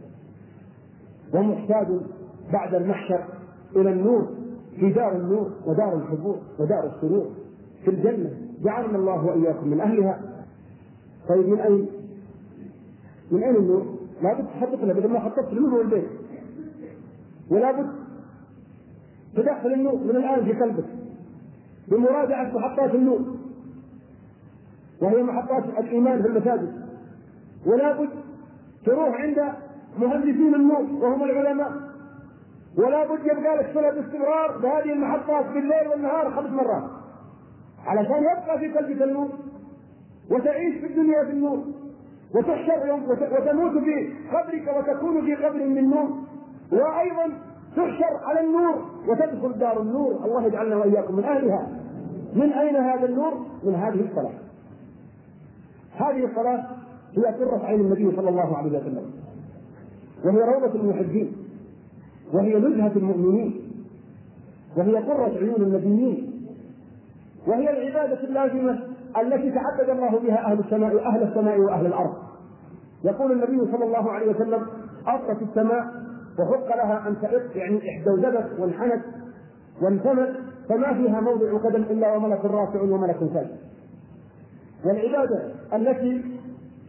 ومحتاج بعد المحشر الى النور في دار النور ودار الحبور ودار السرور في الجنه، جعلنا الله واياكم من اهلها. طيب من اين؟ من اين النور؟ لابد تخطط له بدل ما خططت النور والبيت، ولابد تدخل النور من الان في قلبك بمراجعه محطات النور وهي محطات الايمان في المساجد، ولابد تروح عند مهندسين النور وهم العلماء، ولابد يبقى لك صله باستمرار بهذه المحطات بالليل والنهار خمس مرات علشان يبقى في قلبك النور وتعيش في الدنيا في النور وتحشر وتموت في قبرك وتكون في قبر من نور، وايضا تحشر على النور وتدخل دار النور. الله يجعلنا واياكم من اهلها. من اين هذا النور؟ من هذه الصلاه. هذه الصلاه هي قرة عين النبي صلى الله عليه وسلم، وهي روضة المحبين، وهي نزهة المؤمنين، وهي قرة عيون النبيين، وهي العبادة اللازمة التي تعبد الله بها أهل السماء أهل السماء وأهل الأرض. يقول النبي صلى الله عليه وسلم: أطت السماء وحق لها أن تئط، يعني احتوزبت وانحنت وانتمت، فما فيها موضع قدم إلا وملك رافع وملك ساجد. والعبادة التي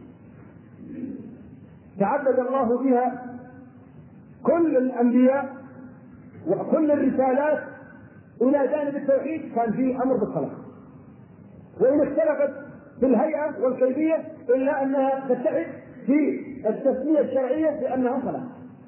تعبد الله بها كل الأنبياء وكل الرسالات إلى جانب التوحيد كان فيه أمر بالصلاة، وإن اختلفت في الهيئة والكيفية إلا أنها تتحد في التسمية الشرعية بأنها صلاة.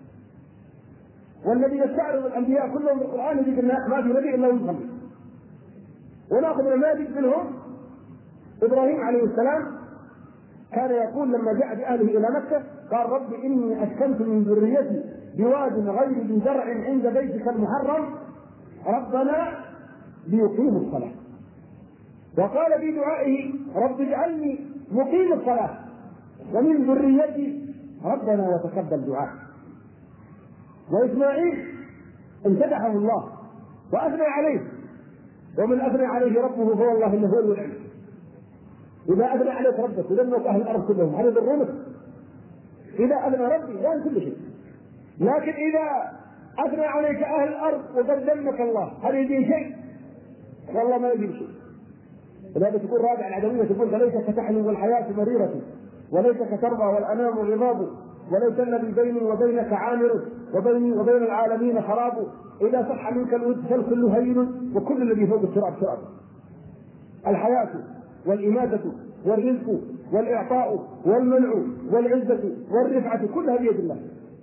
والذي يستعرض الأنبياء كلهم بالقرآن يجد أن ما في نبي إلا يصلي. ونأخذ نماذج منهم. إبراهيم عليه السلام كان يقول لما جاء بأهله إلى مكة: قال: رب إني أسكنت من ذريتي بواد غير ذي زرع عند بيتك المحرم ربنا ليقيموا الصلاة. وقال في دعائه: رب اجعلني مقيم الصلاة ومن ذريتي ربنا وتقبل دعاء. وإسماعيل امتدحه الله وأثنى عليه، ومن أثنى عليه ربه هو الله إنه هو العلم. إذا أثنى عليك ربك ولمك أهل الأرض كلهم هل يضرونك؟ إذا أثنى ربي لا كل شيء. لكن إذا أثنى عليك أهل الأرض وقد ذمك الله هل يجي شيء؟ والله ما يجي شيء. لذلك تقول رابع العدوية تقول: فليس كتحلم والحياة مريرة وليس كترضى والأنام غضاب وليس الذي بيني وبينك عامر وبيني وبين العالمين خراب إذا صح منك الود فالكل هين وكل الذي فوق التراب تراب. الحياة والإماتة والرزق والإعطاء والمنع والعزة والرفعة كلها بيد الله.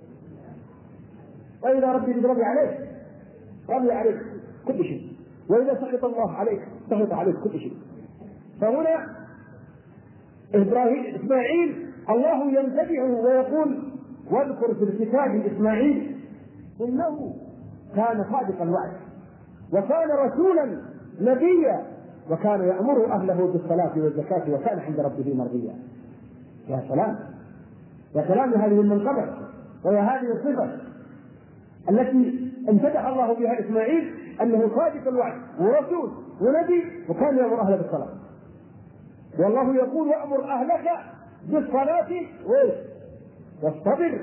وإذا ربي رضي عليك رضي عليك كل شيء، وإذا سخط الله عليك سخط عليك كل شيء. فهنا إبراهيم إسماعيل الله يمتدحه ويقول: واذكر في الكتاب إسماعيل إنه كان صادق الوعد وكان رسولا نبيا وكان يأمر أهله بالصلاة والزكاة وكان عند ربه مرضيا. يا سلام يا سلام هذه المنقبة ويا هذه الصفة التي امتدح الله بها إسماعيل أنه صادق الوعد ورسول ونبي وكان يأمر أهله بالصلاة. والله يقول: وأمر أهلك بالصلاة واصطبر.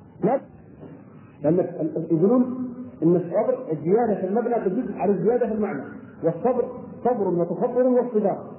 لأن يقولون إن الصبر الزيادة في المبنى تدل على الزيادة في المعنى، والصبر صبر وتصبر واصطبار.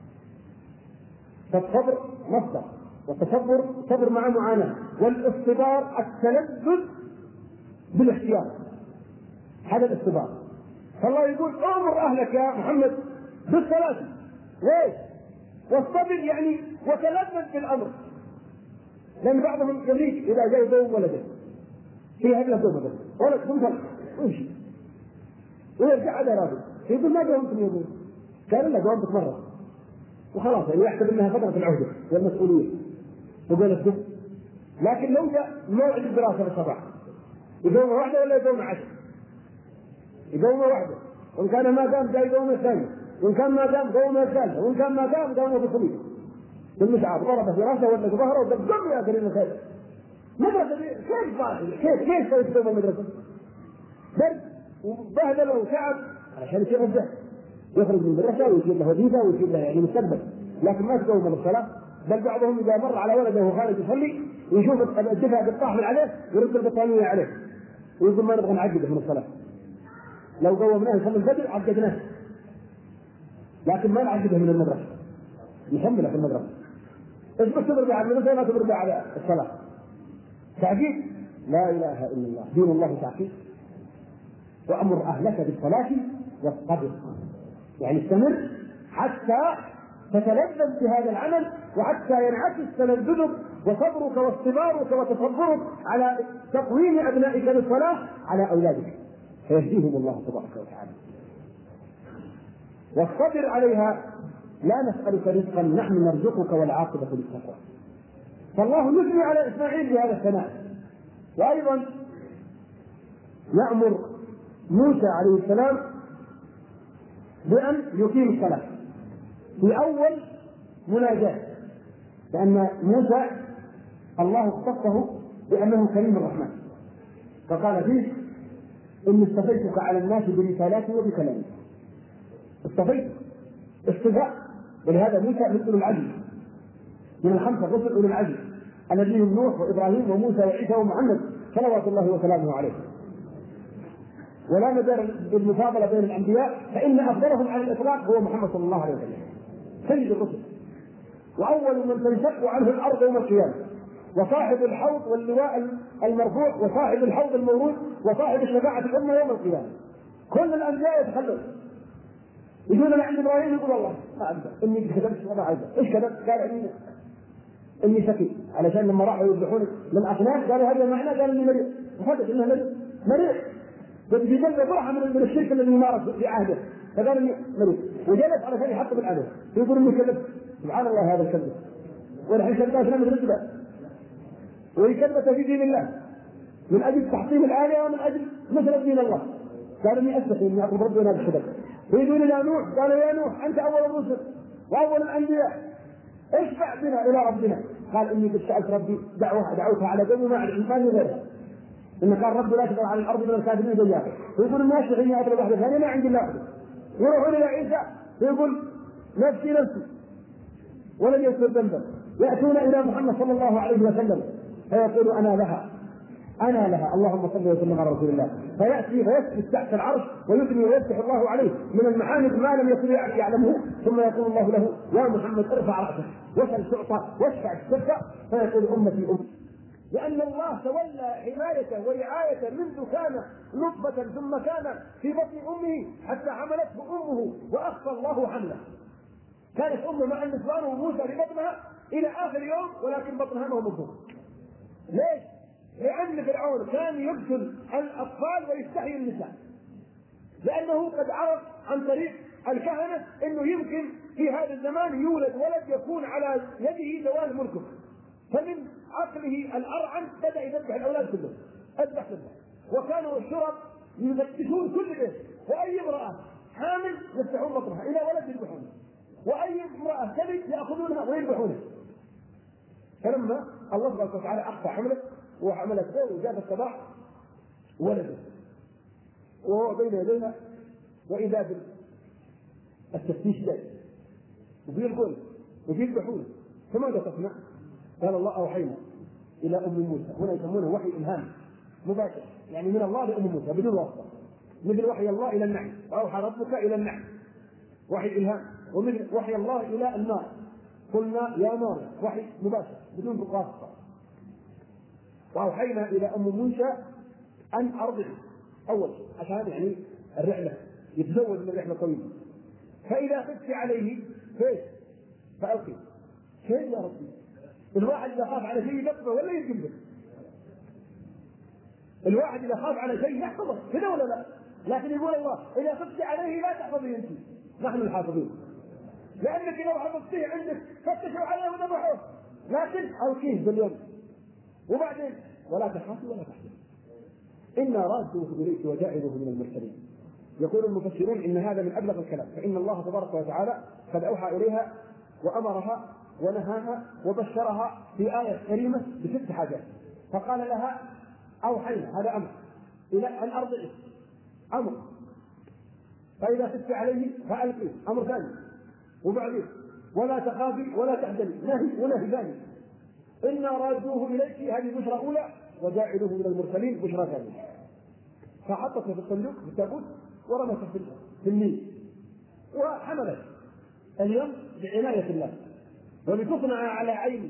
فالصبر مصدر والتصبر صبر مع معاناة، والاصطبار التلذذ بالاختيار، هذا الاصطبار. فالله يقول: أمر أهلك يا محمد بالصلاة ليش؟ واصطبر يعني وتلذذ بالأمر. لأن بعضهم يريد إذا جاء دوم ولده فيها إلا دوم ولده ولد ثم طلق ويمشي ويرجع على راضي يقول: ما جاء أنتم يومين؟ قال: لا جاء مرة وخلاص، يعني يحسب أنها فترة العهدة والمسؤولية وقال الدم. لكن لو جاء موعد الدراسة بالصباح يدوم واحدة ولا يدوم عشر؟ يدوم واحدة، وإن كان ما دام جاء يدوم الثانية، وإن كان ما دام دوم الثالثة، وإن كان ما دام دوم بخميس بالمشعر ضرب في راسه ولا في ظهره ودق يا كريم الخير. مدرسة كيف فاضل؟ كيف كيف كيف تسوي المدرسة؟ برد وبهدل وتعب عشان يصير الجهل، يخرج من المدرسة ويصير له وظيفة ويصير له يعني مستقبل، لكن ما تقوم بالصلاة. بل بعضهم إذا مر على ولده وهو خارج يصلي ويشوف الدفع بالطاح من عليه يرد البطانية عليه ويقول: ما نبغى نعقده من الصلاة، لو قومناه يصلي الفجر عقدناه، لكن ما نعقده من المدرسة، نكمله في المدرسة. ايش بس تبرد على المدرسة ما تبرد على الصلاة؟ تعقيد؟ لا إله إلا الله، دين الله تعقيد. وأمر أهلك بالصلاة واصطبر، يعني استمر حتى تتلذذ بهذا العمل وحتى ينعكس تلذذك وصبرك واصطبارك وتصبرك على تقويم أبنائك للصلاة على أولادك فيهديهم الله تبارك وتعالى. واصطبر عليها لا نسألك رزقا نحن نرزقك والعاقبة للتقوى. فالله يثني على إسماعيل بهذا الثناء. وأيضا يأمر موسى عليه السلام بأن يقيم الصلاة في أول مناجاة، لأن موسى الله اختصه بأنه كريم الرحمن، فقال فيه: إني اصطفيتك على الناس برسالاتي وبكلامي. اصطفيت اصطفاء. ولهذا موسى من أولي العزم من الخمسة الرسل أولي العزم النبيهم نوح وإبراهيم وموسى وعيسى ومحمد صلوات الله وسلامه عليه. ولا مدار بالمفاضلة بين الأنبياء، فإن أفضلهم على الإطلاق هو محمد صلى الله عليه وسلم سيد الرسل، وأول من تنشق عنه الأرض يوم القيامة، وصاحب الحوض واللواء المرفوع، وصاحب الحوض المورود، وصاحب الشفاعة الأمة يوم القيامة. كل الأنبياء يتخلون يقول أنا عند إبراهيم، يقول والله ما أقدر إني كذبت وما عايزة. إيش كذبت؟ قال إني إني سكين، علشان لما راحوا يذبحون للأصنام قالوا هذا معناه، قال إني مريض، وصدق إنه مريض مريض في قلبه برحة من الشرك الذي مارس في عهده، فقال إني مريض وجلس على شيء يحط بالعدد يقول إني كذبت. سبحان الله هذا الكذب. والحين كذبت أسلام الرجل ويكذبت في دين الله من أجل تحطيم الآلهة ومن أجل نصرة دين الله. قال إني أستحي إني أطلب ربنا بالشدة. ويقول إلى نوح، قال يا نوح أنت أول الرسل وأول الأنبياء، اشفع بنا إلى ربنا. قال إني قد سألت ربي دعوة دعوتها على قوم ما على الإنسان غيره، إن قال ربي لا تدع على الأرض من الكافرين ديارا. ويقول إني أشفع إني أطلب واحدة ثانية ما عندي الله أحد. يروحون إلى عيسى ويقول نفسي نفسي ولم يذكر ذنبا. يأتون إلى محمد صلى الله عليه وسلم فيقول أنا لها أنا لها اللهم صل وسلم على رسول الله، فيأتي فيسجد تحت العرش ويثني ويفتح الله عليه من المحامد ما لم يكن يعلمه، ثم يقول الله له يا محمد ارفع رأسك وسل تعطى واشفع تشفع، فيقول أمتي أمتي، لأن الله تولى حمايته ورعايته منذ كان نطفة ثم كان في بطن أمه حتى حملته أمه وأخفى الله حمله. كانت أمه مع النسوان وموسى لبطنها إلى آخر يوم، ولكن بطنها ما هو مفهوم. ليش؟ لأن فرعون كان يقتل الأطفال ويستحيي النساء، لأنه قد عرف عن طريق الكهنة أنه يمكن في هذا الزمان يولد ولد يكون على يده زوال ملكه، فمن عقله الأرعن بدأ يذبح الأولاد كلهم، أذبح كلهم. وكانوا الشرط يفتشون كل بيت، وأي امرأة حامل يفتحون بطنها إلى ولد يذبحونه، وأي امرأة تلد يأخذونها ويذبحونها. فلما الله سبحانه وتعالى أخفى حمله وحملت به وجاءت الصباح ولده وهو بين يدينا، وإذا بالتفتيش جاي وفي القول وفي البحوث، فماذا تصنع؟ قال الله أوحينا إلى أم موسى. هنا يسمونه وحي إلهام مباشر، يعني من الله لأم موسى بدون واسطة، مثل وحي الله إلى النحل وأوحى ربك إلى النحل وحي إلهام، ومن وحي الله إلى النار قلنا يا نار وحي مباشر بدون واسطة. وأوحينا إلى أم موسى أن أرضعي أول عشان يعني الرحلة يتزوج من الرحلة طويلة، فإذا خفت عليه فيش فألقي. كيف يا ربي؟ الواحد إذا خاف على شيء يقبله ولا يجبه؟ الواحد إذا خاف على شيء يحفظه كذا ولا لا؟ لكن يقول الله إذا خفت عليه لا تحفظي أنت، نحن الحافظين، لأنك لو حفظتيه عندك فتشوا عليه وذبحوه، لكن ألقيه باليوم وبعدين ولا تخافي ولا تحزني إنا رادوه إليك وجاعلوه من المرسلين. يقول المفسرون إن هذا من أبلغ الكلام، فإن الله تبارك وتعالى قد أوحى إليها وأمرها ونهاها وبشرها في آية كريمة بست حاجات، فقال لها أوحينا هذا أمر إلى أن أرضعه أمر، فإذا خفت عليه فألقيه أمر ثاني، وبعدين ولا تخافي ولا تحزني نهي ونهي ثاني. إنا رادوه إليك هذه بشرى أولى وجاعلوه من المرسلين بشرى ثانية. فحطته في الصندوق في التابوت ورمته في النيل وحملت اليوم بعناية الله ولتصنع على عيني.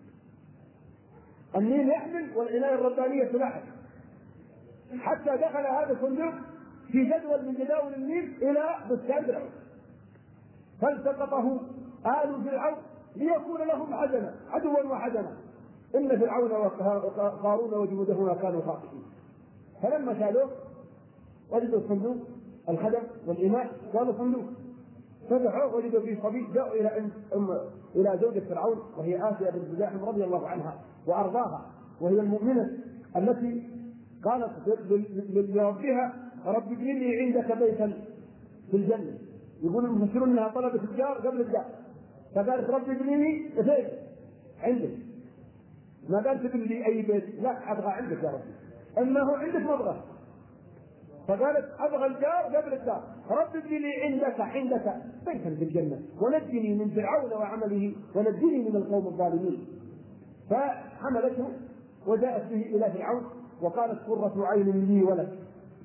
النيل يحمل والعناية الربانية تلاحق، حتى دخل هذا الصندوق في جدول من جداول النيل إلى بستان فرعون، فالتقطه آل فرعون ليكون لهم حزنا عدوا وحزنا إن فرعون وقارون وجنودهما كانوا خاطئين. فلما سألوه وجدوا الصندوق الخدم والإناء قالوا صندوق، فتحوه وجدوا فيه صبي. جاءوا إلى أم إلى زوجة فرعون وهي آسيا بنت مزاحم رضي الله عنها وأرضاها، وهي المؤمنة التي قالت لربها رب ابن لي عندك بيتا في الجنة. يقول المفسرون انها طلبت الجار قبل الجار، فقالت رب ابن لي بيت عندك، ما قالت ابن لي اي بيت، لا ابغى عندك يا رب، اما هو عندك مبغى فقالت ابغى الجار قبل الدار، رب ابني لي عندك عندك بيتا في الجنه ونجني من فرعون وعمله ونجني من القوم الظالمين. فحملته وجاءت به الى فرعون وقالت قرة عين لي ولك،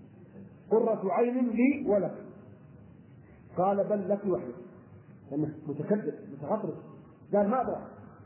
قرة عين لي ولك. قال بل لك وحدك، لانه متكبر متغطرس قال ما ابغى.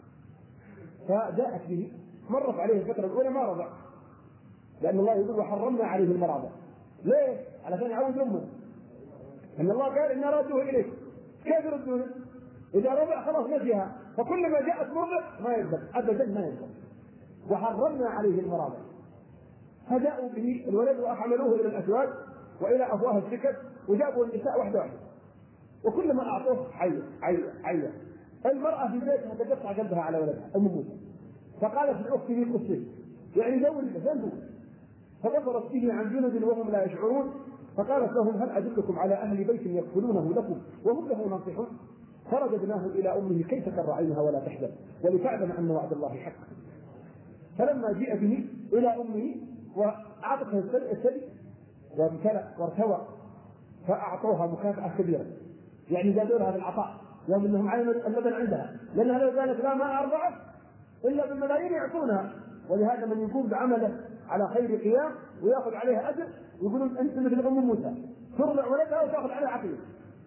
فجاءت به، مرت عليه الفتره الاولى ما رضع، لان الله يقول وحرمنا عليه المراضع. ليه؟ علشان يعود امه، ان الله قال ان رادوه اليك. كيف يردونه؟ اذا رضع خلاص نسيها، فكل ما جاءت مرضع ما يقدر ابدا ما يقدر. وحرمنا عليه المراضع. فجاءوا به الولد وحملوه الى الاسواق والى افواه السكك وجابوا النساء واحده واحده، وكل ما اعطوه حيه حيه حيه. المراه في بيتها تقطع قلبها على ولدها ام موسى، فقالت لاخته لي قصه يعني زوج فهمتوا. فبصرت به عن جند وهم لا يشعرون، فقالت لهم هل ادلكم على اهل بيت يكفلونه لكم وهم له ناصحون؟ فرددناه الى امه كي تقر عينها ولا تحزن ولتعلم ان وعد الله حق. فلما جيء به الى امه واعطته الثدي وامتلأ وارتوى، فاعطوها مكافاه كبيره، يعني زادوا لها بالعطاء يوم انهم علموا اللبن عندها، لانها لو قالت لا ما ارضعت الا بالملايين يعطونها. ولهذا من يقوم بعمله على خير قيام وياخذ عليها اجر يقولون انت مثل ام موسى ترضع ولدها وتاخذ عليها عقيده.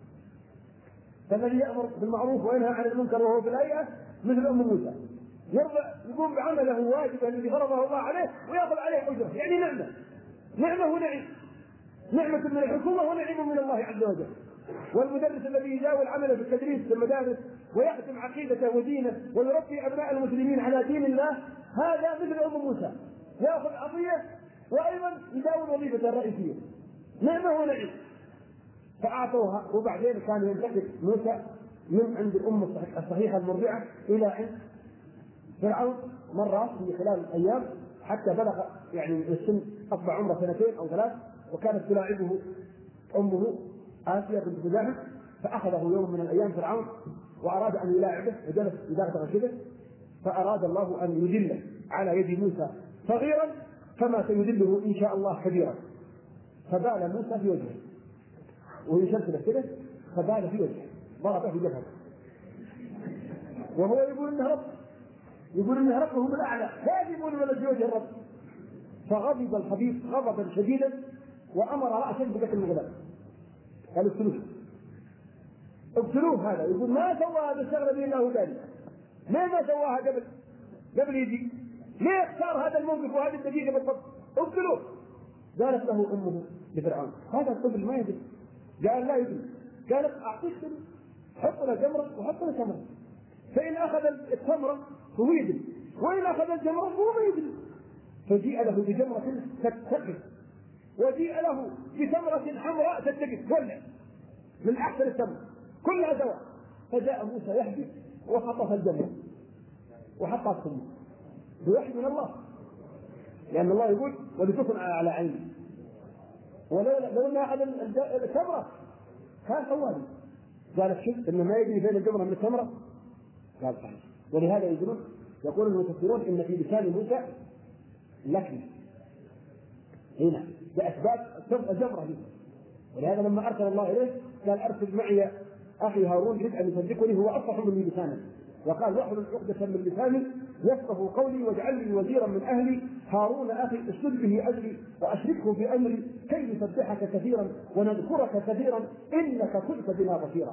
فالذي يامر بالمعروف وينهى عن المنكر وهو في الهيئه مثل ام موسى، يرضع يقوم بعمله واجبا الذي فرضه الله عليه وياخذ عليه اجره، يعني نعمه نعمه ونعيم، نعمه من الحكومه ونعيم من الله عز وجل. والمدرس الذي يجاول عمله في التدريس في المدارس ويختم عقيدته ودينه ويربي ابناء المسلمين على دين الله، هذا مثل ام موسى ياخذ عطيه وايضا يداوم وظيفته الرئيسيه، نعمه ونعيم. فاعطوها، وبعدين كان ينتقل موسى من عند الام الصحيحه المرضعه الى عند فرعون مرات في خلال الايام حتى بلغ يعني السن اصبح عمره سنتين او ثلاث، وكانت تلاعبه امه آسيا بنت مزاحم. فأخذه يوم من الأيام فرعون وأراد أن يلاعبه وجلس يدغدغ كده، فأراد الله أن يدله على يد موسى صغيرا كما سيدله إن شاء الله كبيرا. فبال موسى في وجهه ويشلت كده، فبال في وجهه ضربه في جبهته وهو يقول إنه رب، يقول إنه ربهم الأعلى، كيف يقول ولد في وجه الرب؟ فغضب الحبيب غضبا شديدا وأمر رأسا بقتل الغلام، قالوا اقتلوه اقتلوه. هذا يقول ما سوى هذا الشغله به الله ذلك، ليه ما سواها قبل قبل يجي؟ ليه اختار هذا الموقف وهذه الدقيقه بالضبط؟ اقتلوه. قالت له امه لفرعون هذا الطفل ما يدري. قال لا يدري. قالت اعطيه حط له جمره وحط له تمره، فان اخذ التمره هو يدري وان اخذ الجمره هو ما يدري. فجيء له بجمره تتقف وجيء له بتمره حمراء تتقف ولع من احسن التمر كلها سواء. فجاء موسى يحدث وخطف الجمره وحطها في فمه بوحي من الله، لان الله يقول ولتصنع على عيني، ولو لو انها اخذ التمره كان حوالي. قالت شوف انه ما يدري بين الجمره من التمره، قال صحيح. ولهذا يقولون يقول المفسرون ان في لسان موسى لكنه هنا باسباب الجمره دي. ولهذا لما ارسل الله اليه قال ارسل معي اخي هارون يريد ان يصدقني هو افصح مني لسانا، وقال واحلل عقدة من لساني يفقهوا قولي واجعل لي وزيرا من اهلي هارون اخي اشدد به اجري واشركه في امري كي نسبحك كثيرا ونذكرك كثيرا انك كنت بنا بصيرا.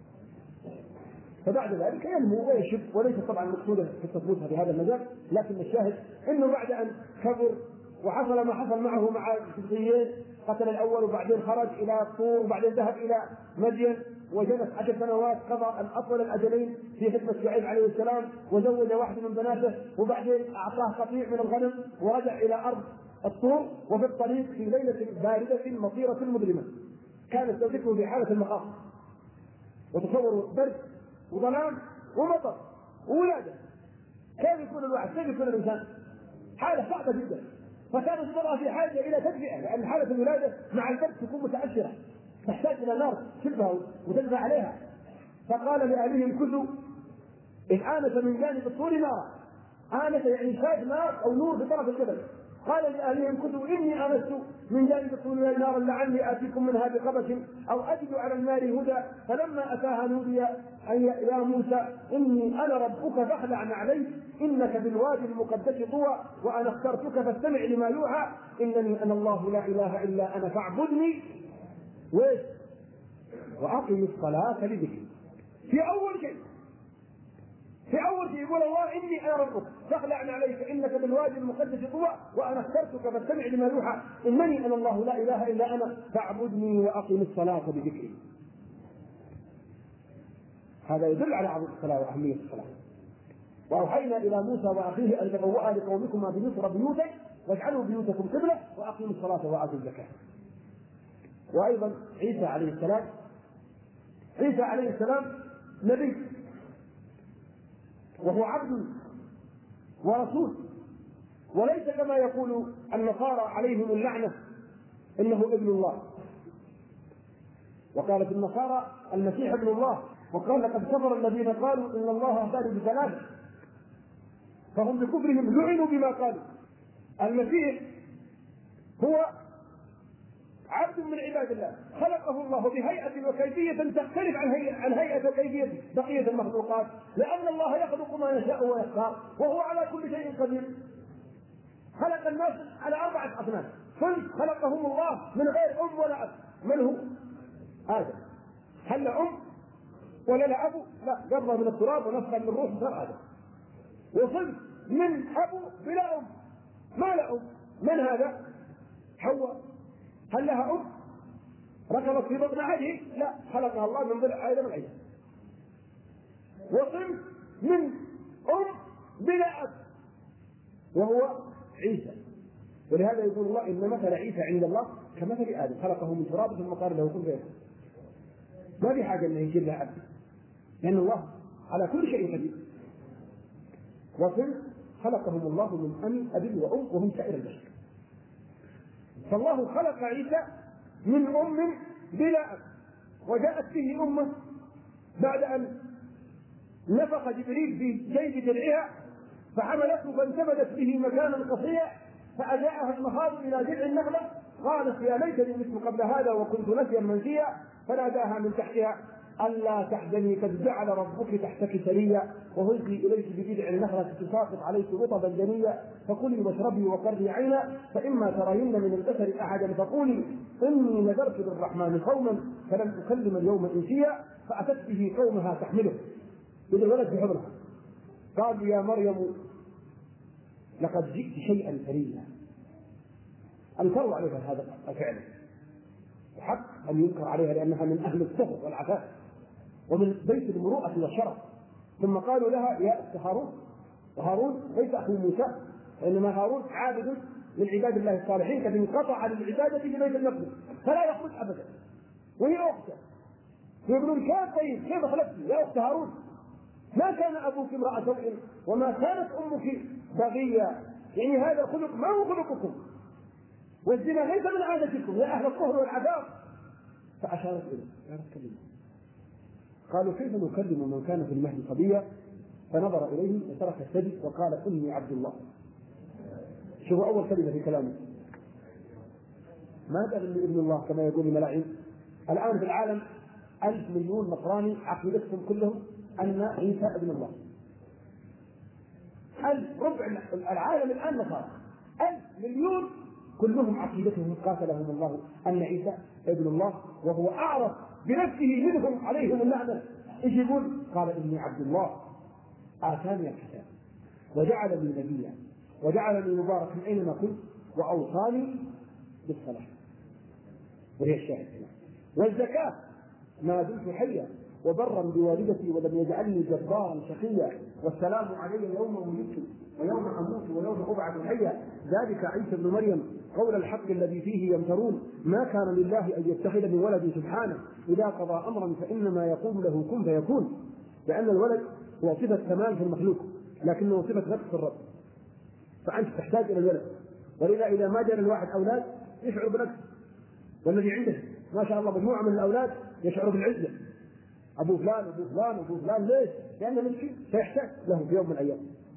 فبعد ذلك ينمو ويشب، وليس طبعا مقصودا في التثبيت في هذا المجال، لكن الشاهد انه بعد ان كبر وحصل ما حصل معه مع القبطيين، قتل الاول وبعدين خرج الى طور وبعدين ذهب الى مدين وجلس عشر سنوات قضى الاطول الاجلين في خدمه شعيب عليه السلام وزوج واحد من بناته وبعدين اعطاه قطيع من الغنم ورجع الى ارض الطور. وفي الطريق في ليله بارده مطيره مظلمه كانت زوجته في حاله المخاض، وتصوروا برد وظلام ومطر وولاده، كيف يكون الواحد؟ كيف يكون الانسان؟ حاله صعبه جدا. فكانت المرأة في حاجة إلى تدفئة، لأن حالة الولادة مع البرد تكون متأثرة تحتاج إلى نار تشبها وتدفع عليها. فقال لأهلهم امكثوا إذ آنس من جانب الطور نارا. آنس يعني شاف نار أو نور في طرف الجبل، قال لأهلهم كتوا إني آنست من جانب الطول نارا لعلي آتيكم منها بقبس أو أجد على النار هدى فلما أتاها نودي أن يا موسى إني أنا ربك فاخلع عليك إنك بالوادي المقدس طوى وأنا اخترتك فاستمع لما يوحى إنني أنا الله لا إله إلا أنا فاعبدني وأقم الصلاة لذكري. في أول شيء في أول شيء يقول الله إني أنا ربك فاخلع عليك إنك بالوادي المقدس طوى وأنا اخترتك فاستمع لما يوحى إنني أنا الله لا إله إلا أنا فاعبدني وأقم الصلاة بذكري. هذا يدل على عظمة الصلاة وأهمية الصلاة. وأوحينا إلى موسى وأخيه أن تبوأ لقومكما بمصر بيوتا واجعلوا بيوتكم قبلة وأقيموا الصلاة وآتوا الزكاة. وأيضا عيسى عليه السلام عيسى عليه السلام نبي وهو عبد ورسول، وليس كما يقول النصارى عليهم اللعنة إنه ابن الله. وقالت النصارى المسيح ابن الله، وقال لقد كفر الذين قالوا إن الله ثالث بثلاثة، فهم بكفرهم لعنوا بما قالوا. المسيح هو عبد من عباد الله خلقه الله بهيئة وكيفية تختلف عن هيئة, عن هيئة وكيفية بقية المخلوقات، لأن الله يخلق ما يشاء ويختار وهو على كل شيء قدير. خلق الناس على أربعة أصناف، كل خلقهم الله من غير أم ولا أب. من هو؟ آدم. هل له أم ولا له أبو؟ لا، قبضه من التراب ونفخه من الروح صار آدم. وصل من أبو بلا أم ما له أم. من هذا؟ حواء. هل لها أم؟ ركبت في بطن عهده؟ لا، خلقها الله من ضلع آدم العيسى. وصل من أم بلا أب وهو عيسى. ولهذا يقول الله إن مثل عيسى عند الله كمثل آدم خلقه من تراب ثم قال له كن فيكون. ما في حاجة أنه يجيب له أب، لأن الله على كل شيء قدير. وصل خلقهم الله من أم أبي وأم وهم سائر البشر. فالله خلق عيسى من أم بلا أب، وجاءت به أمه بعد أن نفخ جبريل في جيب درعها فحملته فانتبذت به مكانا قصيا فأجاءها المخاض إلى جذع النخلة قالت يا ليتني مت قبل هذا وكنت نسيا منسيا فناداها من تحتها ألا تحزني قد جعل ربك تحتك سريا وهزي إليك بجذع النخلة تساقط عليك رطبا جنيا فكلي واشربي وقري عينا فإما ترين من البشر أحدا فقولي إني نذرت للرحمن قوما فلن أكلم اليوم إنسيا فأتت به قومها تحمله إذا الولد في حضنها قالوا يا مريم لقد جئت شيئا فريا. أنكروا عليها هذا الفعل، حق أن ينكر عليها لأنها من أهل الطهر والعفاف ومن بيت المروءة والشرف. ثم قالوا لها يا أخت هارون، وهارون ليس أخو موسى وإنما هارون عابد من عباد الله الصالحين قد انقطع عن العبادة في بيت المقدس فلا يخرج أبدا وهي أخته. يقولون كيف طيب كيف خلقتي يا أخت هارون؟ ما كان أبوك امرأة سوء وما كانت أمك بغية، يعني هذا الخلق ما هو خلقكم والزنا ليس من عادتكم يا أهل الطهر والعذاب. فأشارت إليه لا تكلموا. قالوا كيف نكلم من كان في المهد صبيا؟ فنظر إليه وترك الثدي وقال إني عبد الله. شوفوا أول كلمة في كلامه، ما قال إني ابن الله كما يقول الملاعين. الآن في العالم ألف مليون نصراني عقيدتهم كلهم أن عيسى ابن الله. ألف ربع العالم الآن نصارى، ألف مليون كلهم عقيدتهم قاتلهم الله أن عيسى ابن الله وهو أعرف بنفسه منهم عليهم اللعنة. إيش يقول؟ قال إني عبد الله آتاني الكتاب وجعلني نبيا وجعلني مباركا أينما كنت وأوصاني بالصلاة وهي الشاهد والزكاة ما دمت حيا وبرا بوالدتي ولم يجعلني جبارا شقيا والسلام علي يوم ولدت ويوم اموت ويوم ابعث حيا ذلك عيسى ابن مريم قول الحق الذي فيه يمترون ما كان لله ان يتخذ من ولد سبحانه اذا قضى امرا فانما يقول له كن فيكون. لان الولد هو صفه كمال في المخلوق لكنه صفه نقص في الرب، فانت تحتاج الى الولد. ولذا اذا ما جاء الواحد اولاد يشعر بنقص، والذي عنده ما شاء الله مجموعه من الاولاد يشعر بالعزه. أبو فلان أبو فلان أبو فلان ليش؟ لأنه مسكين فيحتاج له في يوم من الأيام.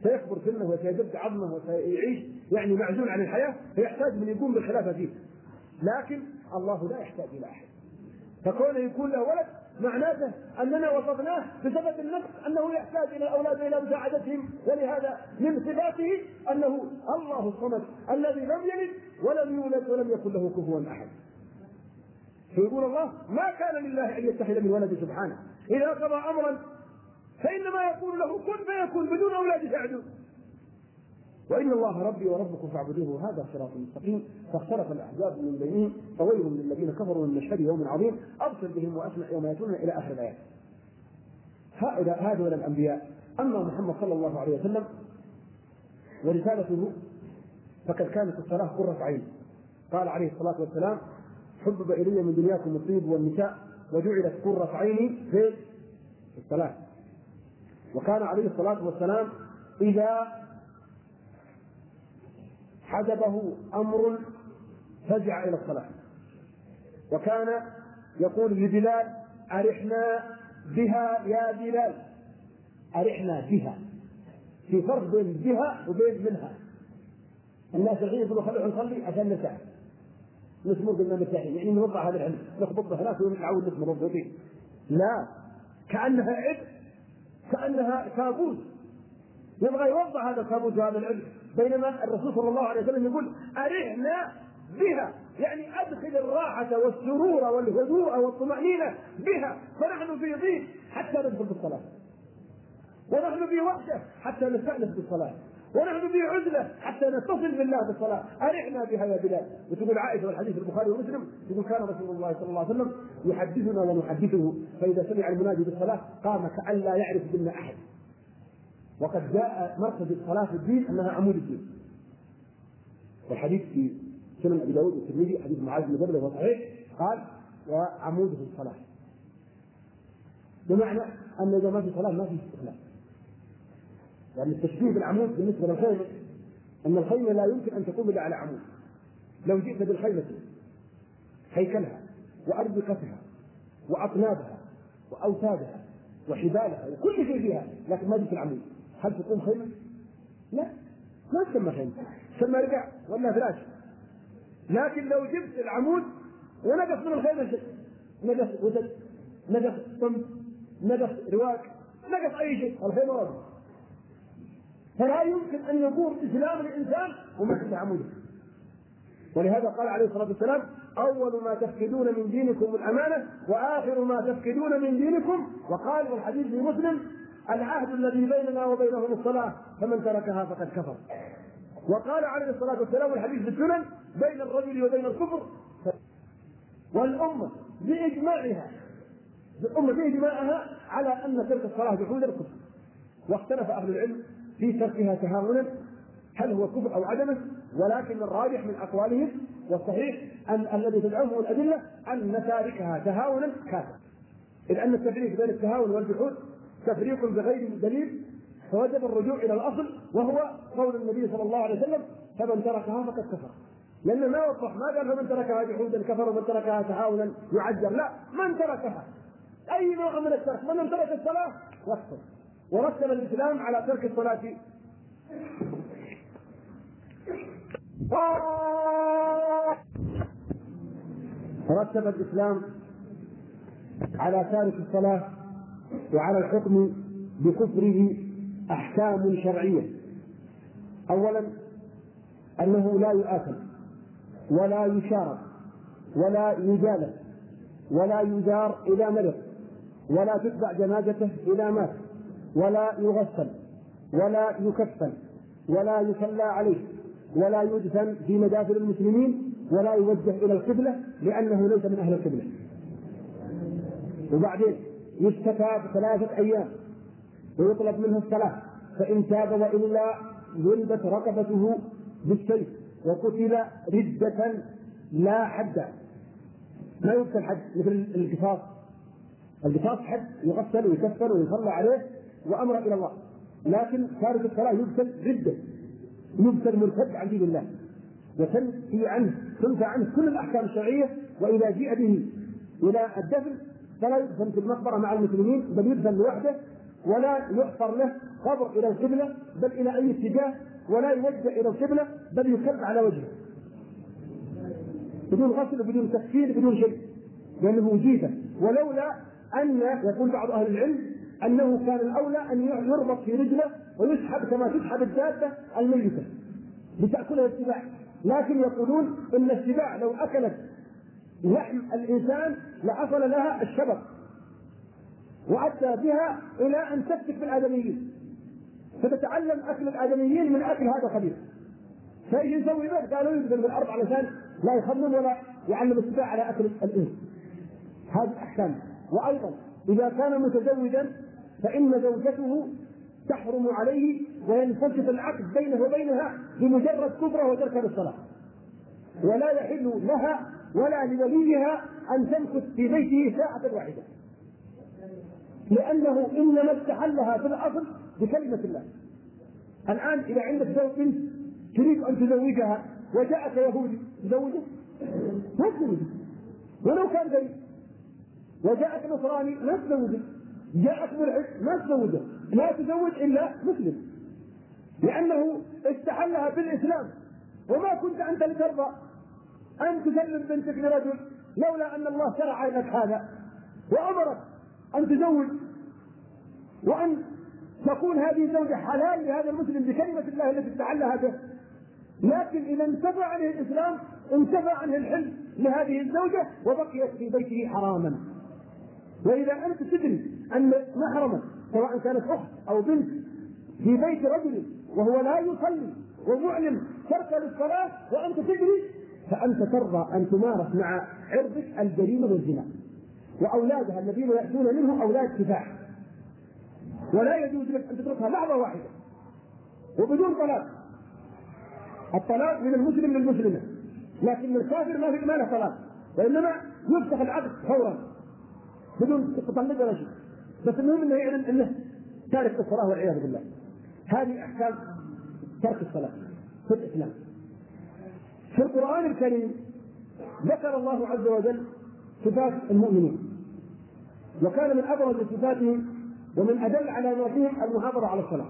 سيكبر سنه وسيجد عظمه وسيعيش يعني معزول عن الحياه، فيحتاج من يقوم بالخلافه فيه. لكن الله لا يحتاج الى احد، فكونه يكون له ولد معناته اننا وصفناه بسبب النقص انه يحتاج الى اولاده الى مساعدتهم، ولهذا من صفاته انه الله الصمد الذي لم يلد ولم يولد ولم يكن له كفوا احد. فيقول الله ما كان لله ان يتخذ من ولد سبحانه، اذا قضى امرا فانما يقول له كن فيكون بدون اولاد يساعدون. وان الله ربي وربكم فاعبدوه هذا صراط مستقيم. فاختلف الاحزاب من بينهم فويل للذين كفروا من مشهد يوم عظيم ابصر بهم واسمع يوم ياتون الى اخر الايات. هؤلاء هؤلاء الانبياء. اما محمد صلى الله عليه وسلم ورسالته فقد كانت الصلاه قرة عين. قال عليه الصلاه والسلام حبب الي من دنياكم الطيب والنساء وجعلت قرة عيني في الصلاه. وكان عليه الصلاه والسلام اذا حجبه أمر فزع إلى الصلاة، وكان يقول لبلال أرحنا بها يا بلال، أرحنا بها، في فرق بين بها وبين منها. الناس الحين يقولوا خلونا نصلي عشان نرتاح، نسمر قلنا مرتاحين، يعني نوضع هذا العلم نخبطها هناك ونعود نسمر مضبوطين. لا، كأنها عبء، كأنها كابوس، يبغى يوضع هذا الكابوس وهذا العبء. بينما الرسول صلى الله عليه وسلم يقول أرحنا بها، يعني أدخل الراحة والسرور والهدوء والطمأنينة بها، فنحن في ضيق حتى ندخل بالصلاة، ونحن في وحدة حتى نستأنس بالصلاة، ونحن في عزلة حتى نتصل بالله بالصلاة. أرحنا بها يا بلال. وتقول عائشة والحديث البخاري ومسلم تقول كان رسول الله صلى الله عليه وسلم يحدثنا ونحدثه، فإذا سمع المنادي بالصلاة قام كأن لا يعرف منا أحد. وقد جاء مركز الصلاة في الدين أنها عمود الدين. والحديث في سنن أبي داود والترمذي حديث معاذ بن جبل وهو صحيح قال وعموده الصلاة، بمعنى أن إذا ما في صلاة ما في استقلال. يعني التشبيه بالعمود بالنسبة للخيمة أن الخيمة لا يمكن أن تقوم إلا على عمود. لو جئت بالخيمة هيكلها وأربكتها وأطنابها وأوتادها وحبالها وكل شيء فيها لكن ما جئت العمود، هل تقوم خيمة؟ لا، ما تسمى خيمة، تسمى رجع ولا فراش. لكن لو جبت العمود ونقص من الخيمة شيء، نقص وسد، نقص صمت، نقص رواق، نقص أي شيء، الخيمة واضحة. فلا يمكن أن يقوم إسلام الإنسان وما عنده عمود. ولهذا قال عليه الصلاة والسلام أول ما تفقدون من دينكم الأمانة وآخر ما تفقدون من دينكم. وقال والحديث في مسلم العهد الذي بيننا وبينهم الصلاة فمن تركها فقد كفر. وقال عليه الصلاة والسلام والحديث في السنن بين الرجل وبين الكفر. والأمة بإجماعها الأمة بإجماعها على أن ترك الصلاة جحود الكفر. واختلف أهل العلم في تركها تهاونا هل هو كفر أو عدمه، ولكن الراجح من أقوالهم والصحيح أن الذي تدعمه الأدلة أن تاركها تهاونا كافر، إذ أن التفريق بين التهاون والجحود تفريق بغير دليل، فوجب الرجوع إلى الأصل وهو قول النبي صلى الله عليه وسلم فمن تركها فقد كفر. لأن ما وضح ما قال فمن تركها جحودا كفر ومن تركها تهاونا يعجر، لا، من تركها أي نوع من الترك، من ترك الصلاة يكفر. ورتب الإسلام على ترك الصلاة رتب الإسلام على تارك الصلاة وعلى الحكم بكفره أحكام شرعية. أولا أنه لا يؤاثم ولا يشارك ولا يجالس ولا يزار إلى مرض ولا تتبع جنازته إلى مات ولا يغسل ولا يكفن ولا يصلى عليه ولا يدفن في مدافن المسلمين ولا يوجه إلى القبلة لأنه ليس من أهل القبلة. وبعدين يشتكى بثلاثة أيام ويطلب منه الصلاة، فإن تاب وإلا ضربت رقبته بالسيف وقتل ردة لا حد. ما يقتل حد مثل القصاص، القصاص حد يغسل ويكفر ويصلى عليه وأمر إلى الله، لكن تارك الصلاة يقتل ردة، يقتل مرتد عن دين الله وتنفي عنه تنفى عنه كل الأحكام الشرعية. وإذا جيء به إلى الدفن فلا يدفن في المقبرة مع المسلمين بل يدفن لوحده ولا يحفر له قبر الى القبله بل الى اي اتجاه، ولا يوجه الى القبله بل يكب على وجهه بدون غسل وبدون تكفير بدون شيء لانه جيفه. ولولا ان يقول بعض اهل العلم انه كان الاولى ان يربط في رجله ويسحب كما تسحب الدابه الميته لتاكلها السباع، لكن يقولون ان السباع لو اكلت لحم الانسان لحصل لها الشبك وادى بها الى ان تفتك بالادميين، فتتعلم اكل الادميين من اكل هذا الخبيث. فايش يسوي به؟ قالوا ينزل بالارض علشان لا يخمم ولا يعلم السباع على اكل الانس. هذه احكام. وايضا اذا كان متزوجا فان زوجته تحرم عليه وينفسخ العقد بينه وبينها بمجرد كفره وترك الصلاه، ولا يحل لها ولا لوليها ان تمكث في بيته ساعه واحده، لانه انما استحلها في الاصل بكلمه الله. الان اذا عندك بنت تريد ان تزوجها وجاءك يهودي تزوجه؟ ما تزوجه ولو كان غير، وجاءك نصراني ما تزوجه، جاءك ملحد ما تزوجه، لا تزوج الا مسلم، لانه استحلها بالاسلام. وما كنت انت لترضى ان تسلم بنتك لرجل لولا ان الله شرع لك هذا وامرك ان تزوج وان تكون هذه الزوجه حلال لهذا المسلم بكلمه الله التي استحلها به. لكن اذا انتفى عنه الاسلام انتفى عنه الحل لهذه الزوجه وبقيت في بيته حراما. واذا انت تدري ان محرما سواء كانت اخت او بنت في بيت رجل وهو لا يصلي ومعلم ترك للصلاه وانت تدري، فانت ترضى ان تمارس مع عرضك الجريمه والزنا، واولادها الذين ياتون منه اولاد كفاح، ولا يجوز لك ان تتركها لحظه واحده وبدون طلاق. الطلاق من المسلم للمسلمه، لكن الكافر ما في ماله طلاق، وانما يفسخ العقد فورا بدون تطلق ولا شيء، بس المهم انه يعلم انه تارك الصلاه والعياذ بالله. هذه احكام ترك الصلاه في الاسلام. في القران الكريم ذكر الله عز وجل صفات المؤمنين، وكان من ابرز صفاتهم ومن ادل على ما فيهم المحافظه على الصلاه.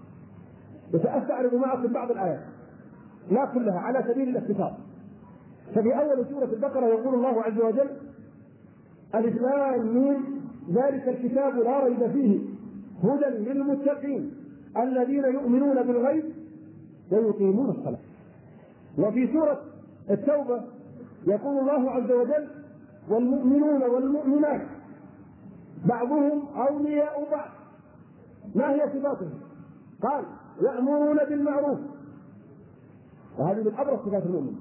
وساستعرض معكم بعض الايات لا كلها على سبيل الاختصار. ففي اول سوره البقره يقول الله عز وجل: الف لام ميم ذلك الكتاب لا ريب فيه هدى للمتقين الذين يؤمنون بالغيب ويقيمون الصلاه. وفي سوره التوبه يقول الله عز وجل: والمؤمنون والمؤمنات بعضهم اولياء بعض. ما هي صفاتهم؟ قال: يأمرون بالمعروف. وهذه من ابرز صفات المؤمن،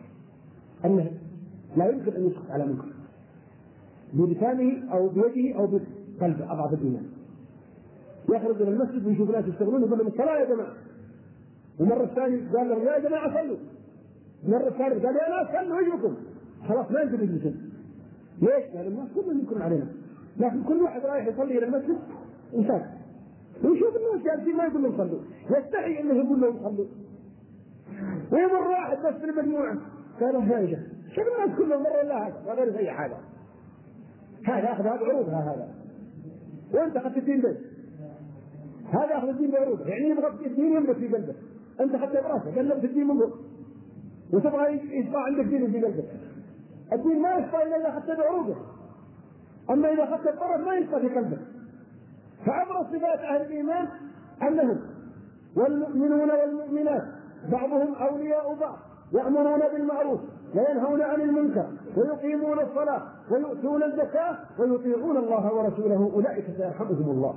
انه لا يمكن ان يسكت على منكر بلسانه او بيده او بقلبه، اضعف الايمان. يخرج الى المسجد ويشوف ناس يشتغلون يقول لهم الصلاه يا جماعه، ومره الثانيه قال لهم يا جماعه صلوا، مره الثالثه قال يا ناس صلوا وجهكم، خلاص ما يمكن يجلسون. ليش؟ لان الناس كلهم يمكن علينا، لكن كل واحد رايح يصلي الى المسجد انسان ويشوف الناس جالسين ما يقول لهم صلوا، يستحي انه يقول لهم صلوا. ويمر واحد بس في المجموعه قال هاجه شوف الناس كلهم مره لا هذا وغير اي حاجه، هذا اخذ هذا عروضها هذا، وانت اخذت الدين بس، هذا اخذ الدين بعروضه، يعني يبغى الدين ينبت في قلبك، انت اخذت براسك قلبت الدين من فوق وتبغى يصبح عندك دين في قلبك. الدين ما يصبح الا اذا اخذت بعروضه، اما اذا اخذت الطرف ما يصبح في قلبك. فابرز صفات اهل الايمان انهم والمؤمنون والمؤمنات بعضهم اولياء بعض يأمرون بالمعروف وينهون عن المنكر ويقيمون الصلاة ويؤتون الزكاة ويطيعون الله ورسوله أولئك سيرحمهم الله.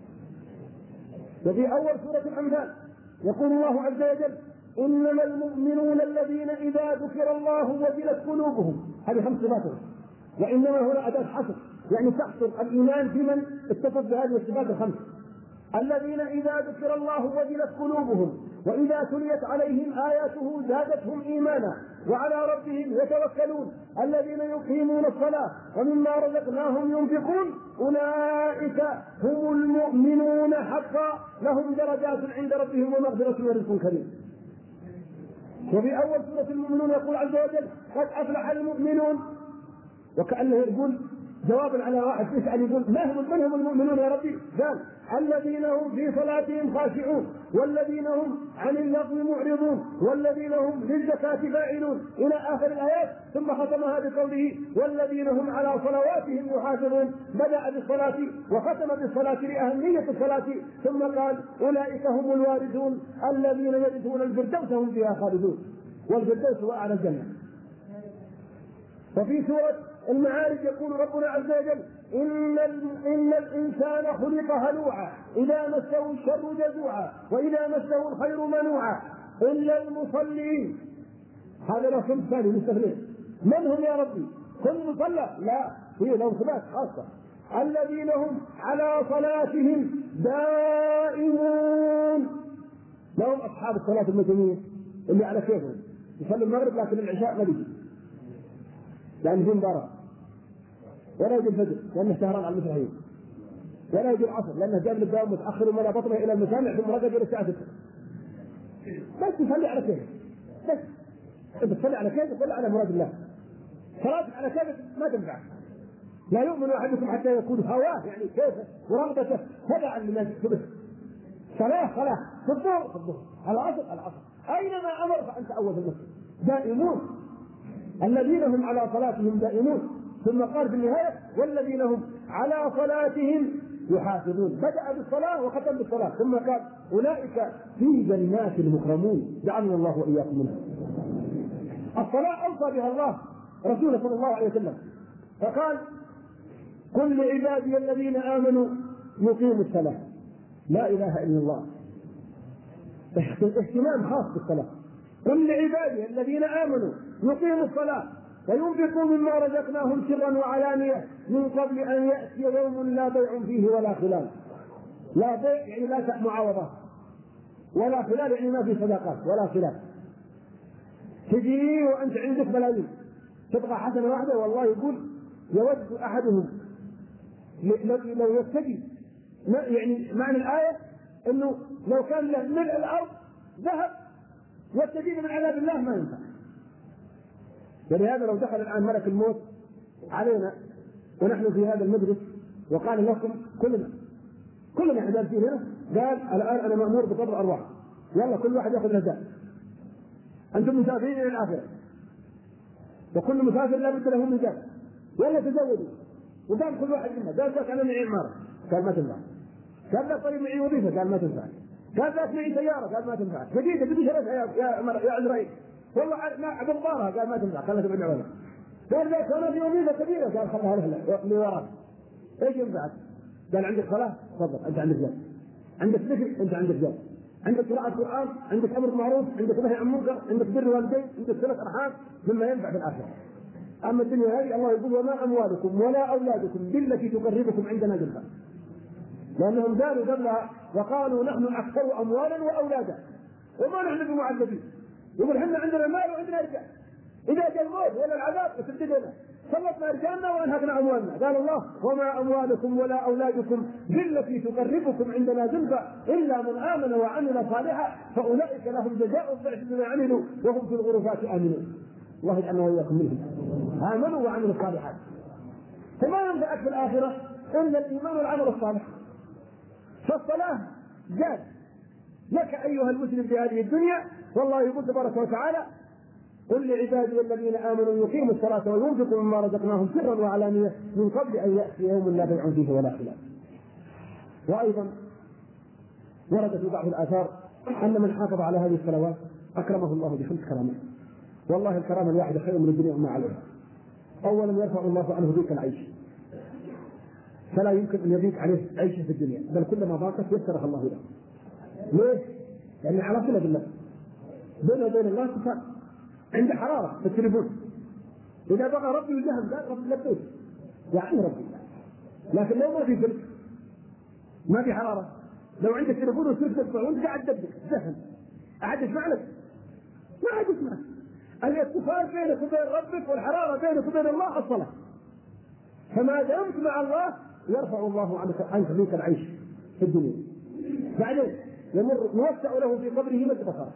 وفي أول سورة الأنفال يقول الله عز وجل: إنما المؤمنون الذين إذا ذكر الله وجلت قلوبهم. هذه خمس صفات، وإنما هنا أداة حصر، يعني تحصر الإيمان في من اتصف بهذه الصفات الخمس. الذين إذا ذكر الله وجلت قلوبهم وإذا تليت عليهم آياته زادتهم إيمانا وعلى ربهم يتوكلون الذين يقيمون الصلاة ومما رزقناهم ينفقون أولئك هم المؤمنون حقا لهم درجات عند ربهم ومغفرة ورزق كريم. وفي أول سورة المؤمنون يقول عز وجل: قد أفلح المؤمنون، وكأنه يقول جوابا على واحد يسأل يقول ما هم من هم المؤمنون يا ربي؟ قال الذين هم في صلاتهم خاشعون، والذين هم عن اللغو معرضون، والذين هم للزكاة فاعلون إلى آخر الآيات. ثم ختمها بقوله والذين هم على صلواتهم يحافظون. بدأ بالصلاة وختم بالصلاة لأهمية الصلاة، ثم قال أولئك هم الوارثون الذين يرثون الفردوس هم فيها خالدون، والفردوس هو أعلى الجنة. وفي سورة المعارج يقول ربنا عز وجل إن, إن الإنسان خلق هلوعا إذا مسه الشر جزوعا وإذا مسه الخير منوعا إلا المصلين. هذا له صنف ثاني مستثنين. من هم يا ربي؟ كل مصلى؟ لا، هي لهم صفات خاصة. الذين هم على صلاتهم دائمون. لهم أصحاب الصلاة المدنية اللي على كيفهم يصلي المغرب لكن العشاء ما بيجي لأن في مباراة، ولا يجي الفجر لأنه سهران على المسرحيين، ولا يجي العصر لأنه جاب الدوام متأخر وملا بطنه إلى المسامع ثم رجع إلى الساعة ستة. بس تصلي على كيفك، بس أنت تصلي على كيفك ولا على مراد الله. صلاتك على كيفك ما تنفع. لا يؤمن أحدكم حتى يكون هواه يعني كيفه ورغبته تبعا لما تكتبه. صلاة صلاة في الظهر في الظهر، على العصر على العصر، أينما أمر فأنت أول في المسجد. دائمون الذين هم على صلاتهم دائمون. ثم قال في النهاية والذين هم على صلاتهم يحافظون. بدأ بالصلاة وختم بالصلاة، ثم قال أولئك في جنات المكرمون. جعلنا الله وإياكم منهم. الصلاة أوصى بها الله رسوله صلى الله عليه وسلم فقال كل عبادي الذين آمنوا يقيموا الصلاة. لا إله إلا الله، اهتمام خاص بالصلاة. كل عبادي الذين آمنوا يقيموا الصلاة وينفقوا مما رزقناهم سرا وعلانية من قبل أن يأتي يوم لا بيع فيه ولا خلال. لا بيع يعني لا معاوضات، ولا خلال يعني ما في صداقات ولا خلال. تجي وأنت عندك ملايين تبغى حسنة واحدة، والله يقول يود أحدهم لو يتقي، يعني معنى الآية إنه لو كان له ملء الأرض ذهب يستجيب من عذاب الله ما ينفع. ولهذا لو دخل الآن ملك الموت علينا ونحن في هذا المجلس وقال لكم كلنا كلنا احنا فيه هنا، قال الآن أنا مأمور بقبض أرواح، يلا كل واحد يأخذ نداء، أنتم مسافرين إلى الآخرة وكل مسافر لا بد له نداء، يلا تزودوا. وقال كل واحد منا قال لك أنا معي عمارة، قال ما تنفع. قال لك طيب معي وظيفة، قال ما تنفع. قال لك معي سيارة، قال ما تنفع. جديدة بدي شرفها يا يا يا عزرائيل، والله ما عبد الله، قال ما تنفع، خلها تبعد عنها. قال لك أنا في وظيفة كبيرة، قال خلها له اللي وراك. ايش ينفعك؟ قال عندك صلاة تفضل انت عندك جاب، عندك ذكر انت عندك جاب، عندك قراءة قرآن، عندك امر معروف، عندك نهي عن منكر، عندك بر والدين، عندك صلة ارحام مما ينفع في الاخرة. اما الدنيا هذه الله يقول وما اموالكم ولا اولادكم بالتي تقربكم عندنا زلفى، لانهم قالوا قبلها وقالوا نحن اكثر اموالا واولادا وما نحن بمعذبين. يقول احنا عندنا مال وعندنا رجال، اذا جاء الموت ولا العذاب يسددنا، سلطنا رجالنا وانهكنا اموالنا. قال الله وما اموالكم ولا اولادكم بالتي تقربكم عندنا زلفى الا من امن وعمل صالحا فاولئك لهم جزاء الضعف بما عملوا وهم في الغرفات امنون. الله يجعلنا واياكم منهم. امنوا وعملوا الصالحات، فما ينفعك في الاخره الا الايمان والعمل الصالح. فالصلاه جاد لك ايها المسلم في هذه الدنيا، والله يقول تبارك وتعالى قل لعبادي الذين امنوا يقيموا الصلاه وينفقوا مما رزقناهم سرا وعلانيه من قبل ان ياتي يوم لا بيع فيه ولا خلال. وايضا ورد في بعض الاثار ان من حافظ على هذه الصلوات اكرمه الله بخمس كرامات، والله الكرامه الواحده خير من الدنيا وما عليها. اولا يرفع الله عنه ضيق العيش، فلا يمكن ان يضيق عليه عيشه في الدنيا، بل كلما ضاقت يسرها الله له. ليه؟ لان على صله بالله بينه وبين الله صفات، عنده حرارة في التليفون، إذا بغى ربي يجهم قال ربي لبيت يعني ربي، لكن لو ما في فلك ما في حرارة، لو عندك تليفون وصرت تدفع وانت قاعد تدبك زهن أحد يسمع لك؟ ما أحد يسمع. الاتصال بينك وبين ربك والحرارة بينك وبين الله الصلاة، فما دمت مع الله يرفع الله عنك عنك ضيق العيش في الدنيا. بعدين يمر يوسع له في قبره مد بصره،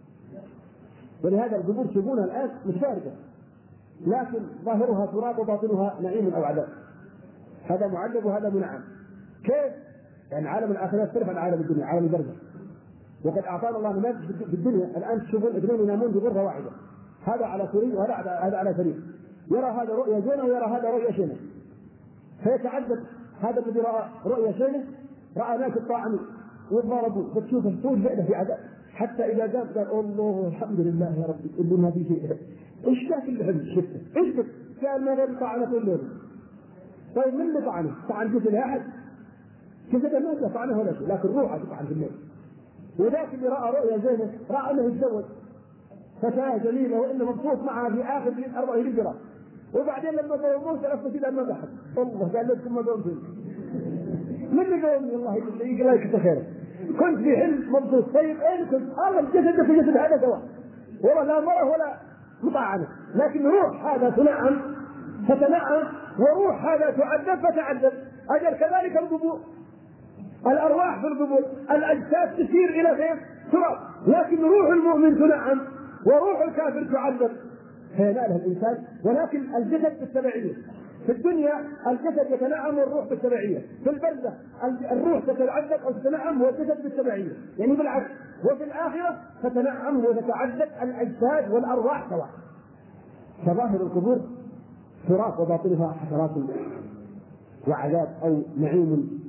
ولهذا القبور تشوفونها الآن متفارقة، لكن ظاهرها تراب وباطنها نعيم أو عذاب. هذا معذب وهذا منعم. كيف؟ يعني عالم الآخرة يختلف عن عالم الدنيا، عالم البرزخ. وقد أعطانا الله نماذج في الدنيا. الآن تشوفون اثنين ينامون بغرفة واحدة، هذا على سرير وهذا على هذا على سرير، يرى هذا رؤيا زينة ويرى هذا رؤيا شينة، فيتعذب هذا الذي رأى رؤيا شينة، رأى ناس الطاعمين وضربوا، فتشوفه طول ليلة في عذاب، حتى إذا قام قال الله الحمد لله يا ربي اللي ما في شيء. إيش ذاك اللي حلم شفته؟ إيش بك؟ كان ما غير طعنة طول الليل. طيب من اللي طعنه؟ طعن جسد أحد؟ جسد ما طعنه ولا شيء، لكن روحه تطعن في الليل. وذاك اللي رأى رؤيا زينة رأى أنه يتزوج فتاة جميلة وإنه مبسوط معها في آخر أربع هجرة، وبعدين لما قوموه تلفت إلى ما ضحك. الله قال لكم ما قومتم. من اللي قومني؟ الله يجزيك خير. كنت في حلم مبسوط. طيب أين كنت؟ الله الجسد في جسد هذا سواء، والله لا مرة ولا مطاعنة، لكن روح هذا تنعم فتنعم وروح هذا تعذب فتعذب. أجل كذلك القبور، الأرواح في القبور، الأجساد تسير إلى فين؟ تراب، لكن روح المؤمن تنعم وروح الكافر تعذب فينالها الإنسان. ولكن الجسد بالتبعية. في الدنيا الجسد يتنعم والروح بالتبعية، في البرزخ الروح تتعذب أو تتنعم والجسد بالتبعية، يعني بالعكس. وفي الآخرة تتنعم وتتعذب الأجساد والأرواح سواء. فظاهر القبور فراق وباطنها حسرات وعذاب أو نعيم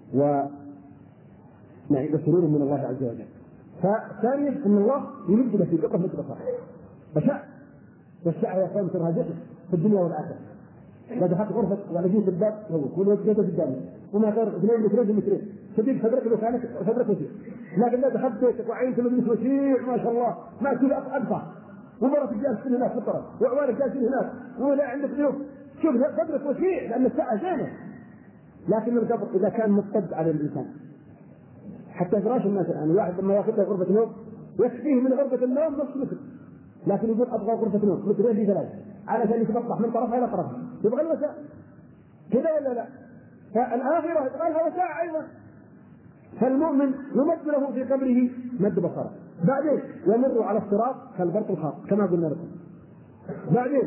وسرور من الله عز وجل. فثانيا ان الله يمد له في القطر مثل بصر بشاء، والشعر يا اخوان ترى جسد في الدنيا والاخره. اذا دخلت غرفه ولا جيت الباب هو كل جسد قدامي وما غير اثنين مترين مترين تبيك صدرك لو كانت صدرك وسيع، لكن اذا دخلت بيتك وعينت مجلس وسيع ما شاء الله ما تقول ادفع ومرة جالسين هناك في الطرف وعوالك جالسين هناك ولا عندك ضيوف، شوف صدرك وسيع لان الساعه زينه. لكن القبر اذا كان مضطد على الانسان حتى فراش الناس الان، واحد لما ياخذ له غرفه نوم يكفيه من غرفه النوم نص متر، لكن يقول ابغى غرفه نوم مترين في ثلاثه علشان يتبطح من طرفها الى طرفها، يبغى الوساء كذا ولا لا؟ فالاخره تبغى لها وساء ايضا. فالمؤمن يمد له في قبره مد بصره، بعدين يمر على الصراط كالبرق الخاص كما قلنا لكم، بعدين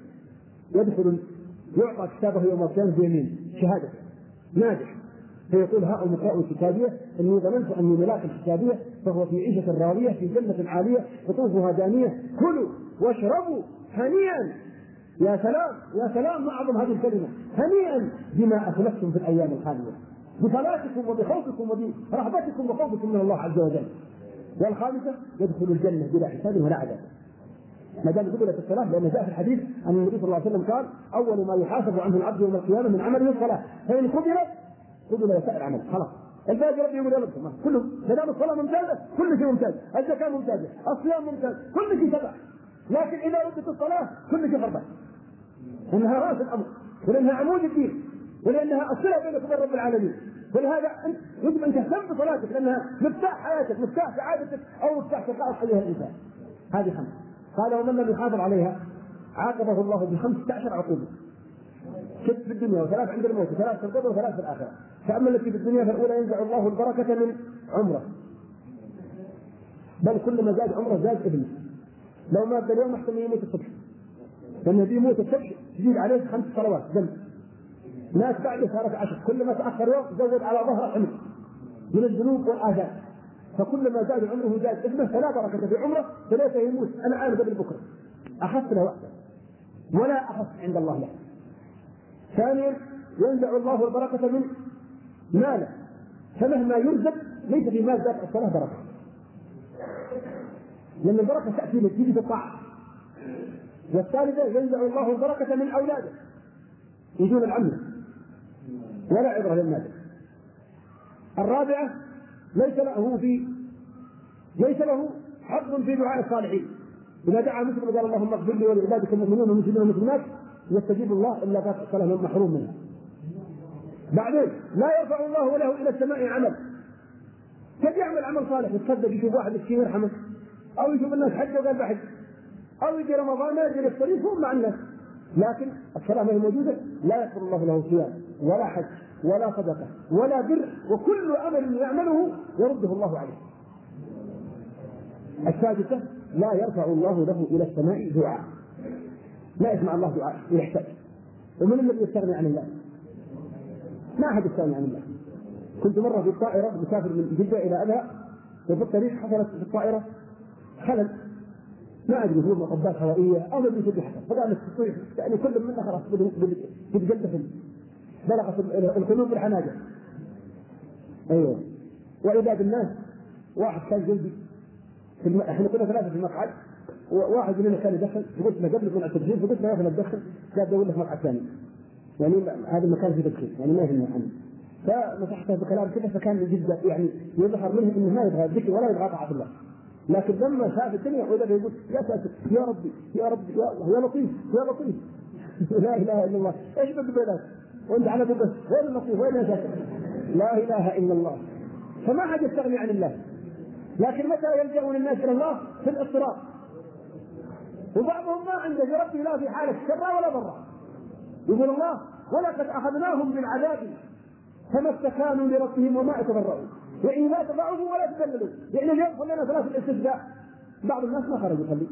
يدخل يعطى كتابه يوم القيامه بيمين شهاده ناجح، فيقول هاؤم اقرأوا كتابيه اني ظننت اني ملاك الكتابيه فهو في عيشة راضية في جنة عالية قطوفها دانية كلوا واشربوا هنيئا. يا سلام يا سلام ما اعظم هذه الكلمة، هنيئا بما اسلفتم في الايام الخالية بصلاتكم وبخوفكم وبرهبتكم وخوفكم من الله عز وجل. والخامسة يدخل الجنة بلا حساب ولا عذاب ما دام قبلت الصلاة، لأن جاء في الحديث أن النبي صلى الله عليه وسلم قال أول ما يحاسب عنه العبد يوم القيامة من عمله الصلاة، فإن قبلت قبل سائر عمل خلاص. الباقي ربي يقول لكم كله ما دام الصلاة ممتازة كل شيء ممتاز، الزكاة ممتازة، الصيام ممتاز، كل شيء تبع. لكن إذا ردت الصلاة كل شيء خربان، لأنها رأس الأمر ولأنها عمود الدين ولأنها الصلة بينك وبين رب العالمين. ولهذا يجب أن تهتم بصلاتك لأنها مفتاح حياتك مفتاح سعادتك أو مفتاح شقائك أيها الإنسان. هذه خمسة. قال ومن لم يحافظ عليها عاقبه الله بخمسة عشر عقوبة، ست في الدنيا وثلاث عند الموت وثلاث في القبر وثلاث في الآخرة. فأما التي في الدنيا فالأولى ينزع الله البركة من عمره، بل كلما زاد عمره زاد ابنه. لو مات اليوم احتمل يموت الصبح، لأن الذي يموت الصبح تزيد عليه خمس صلوات ذنب. ناس بعده صارت عشر، كلما تأخر يوم زود على ظهر حمل من الذنوب والآثام. فكلما زاد عمره زاد ابنه، فلا بركة في عمره، فليس يموت الآن قبل بكرة أخف له وقتا ولا أخف عند الله له. ثانيا ينزع الله البركة من ماله، فمهما يرزق ليس في مال ذات الصلاة بركة، لأن البركة تأتي نتيجة الطاعة. والثالثة ينزع الله البركة من أولاده يجون العمل ولا عبرة للناس. الرابعة ليس له في ليس له حظ في دعاء الصالحين، إذا دعا مسلم قال اللهم اغفر لي ولعبادك المؤمنين والمسلمين والمسلمات يستجيب الله إلا ذات الصلاة محروم منها. بعدين لا يرفع الله له إلى السماء عمل، قد يعمل عمل صالح يتصدق يشوف واحد مسكين يرحمه، أو يشوف الناس حج وقال بحج، أو يجي رمضان ما يجي الطريق يصوم مع الناس، لكن الصلاة ما هي موجودة لا يغفر الله له صيام ولا حج ولا صدقة ولا بر، وكل أمل يعمله يرده الله عليه. السادسة لا يرفع الله له إلى السماء دعاء، لا يسمع الله دعاء يحتاج. ومن الذي يستغني عن الله؟ ما أحد يستغني عن الله. كنت مرة في الطائرة مسافر من جدة إلى أبها، وفي الطريق حصلت في الطائرة خلل، ما أدري هو مطبات هوائية أو ما أدري حصل، فقامت تصيح يعني كل منا خلاص بتجلد بلغت القلوب بالحناجر. أيوه. وإذا بالناس واحد كان جنبي في الم... احنا كنا ثلاثة في المقعد، وواحد مننا كان يدخن، فقلت له قبل كنا التدخين، فقلت له يا اخي تدخن، قال بدور لك مقعد ثاني. يعني هذا المكان فيه تدخين، يعني ما يهمني عنه. فمسحته بكلام كذا، فكان جدا يعني يظهر منه انه ما يبغى الذكر ولا يبغى طاعة الله. لكن لما شاف الدنيا وإذا يقول يا ساتر يا ربي يا ربي يا الله يا لطيف يا لطيف لا اله الا الله، ايش بدك بينك؟ وانت على بس وين اللطيف وين يا ساتر؟ لا اله الا الله. فما حد يستغني عن الله. لكن متى يلجأون الناس الى الله؟ في الاضطراب. وبعضهم ما عنده ربي لا في حالة شرا ولا ضرا. يقول الله ولقد اخذناهم بالعذاب فما استكانوا لربهم وما يتضرعون، يعني لا تضعفوا ولا تذللوا. يعني اليوم خلينا ثلاث الاستثناء، بعض الناس ما خرج يصلي،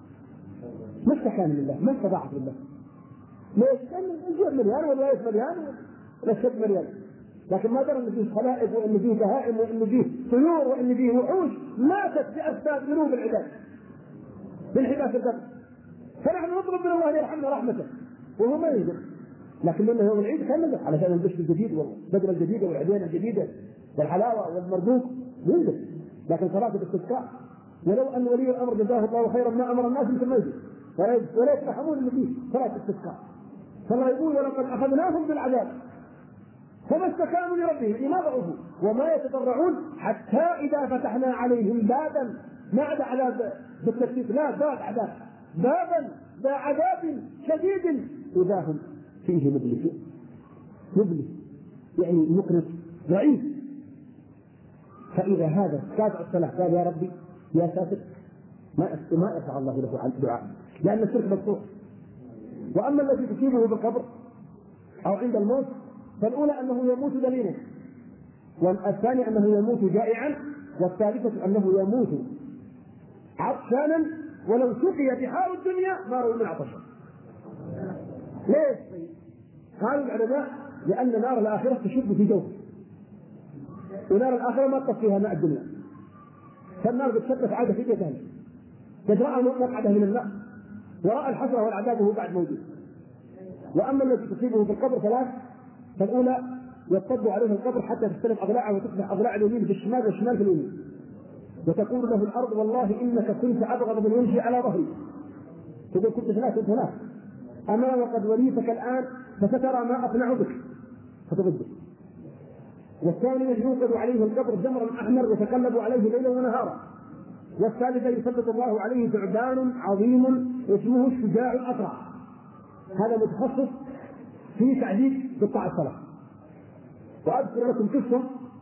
ما استكان لله، ما استضاعف لله. ليش؟ لأن الجوع مليان والرئيس مليان والشد مليان، لكن ما درى ان فيه خلائق وان فيه بهائم وان فيه طيور وان فيه وحوش ماتت باسباب ذنوب العباد بانحباس القلب. فنحن نطلب من الله يرحمنا رحمته وهو ما يقدر. لكن لما يوم العيد كان نقدر علشان البشر الجديد والبدله الجديده والعدينه الجديده والحلاوه والمردوك ينقذ. لكن صلاه الاستسقاء ولو ان ولي الامر جزاه الله خيرا ما امر الناس مثل ما يجب ولا يترحمون اللي فيه صلاه الاستسقاء. فالله يقول ولقد اخذناهم بالعذاب فما استكانوا لربهم ما ضعفوا وما يتضرعون حتى اذا فتحنا عليهم بابا ما عدا عذاب بالتكليف، لا باب عذاب، بابا ذا عذاب شديد اذا هم فيه مبلسون. مبلس يعني مقنط ضعيف. فاذا هذا كافع الصلاه قال يا ربي يا ساتر ما ما يرفع الله له عن الدعاء لان الشرك مقطوع. واما الذي تصيبه بالقبر او عند الموت فالاولى انه يموت ذليلا، والثاني انه يموت جائعا، والثالثه انه يموت عطشانا ولو سقي بحار الدنيا ما روى من عطشه. ليش؟ قالوا العلماء لان نار الاخره تشب في جوفه، ونار الاخره ما تطفيها ماء الدنيا، فالنار بتشبك عاده في جوفها تدرأ مقعده من الماء وراء الحسره والعذاب وهو بعد موجود. واما التي تصيبه في القبر ثلاث، فالاولى يصطد عليه القبر حتى تستلم اضلاعه وتصبح اضلاع اليمين في الشمال والشمال في اليمين، وتقول له الارض والله انك كنت ابغض من يمشي على ظهري، تقول كنت هناك كنت هناك اما وقد وليتك الان فسترى ما اصنع بك فتضده. والثانية يوقد عليه القبر جمرا احمر يتقلب عليه ليلا ونهارا. والثالثة يسلط الله عليه ثعبان عظيم اسمه الشجاع الاسرع، هذا متخصص في تعذيب قطاع الصلاة. وأذكر لكم قصة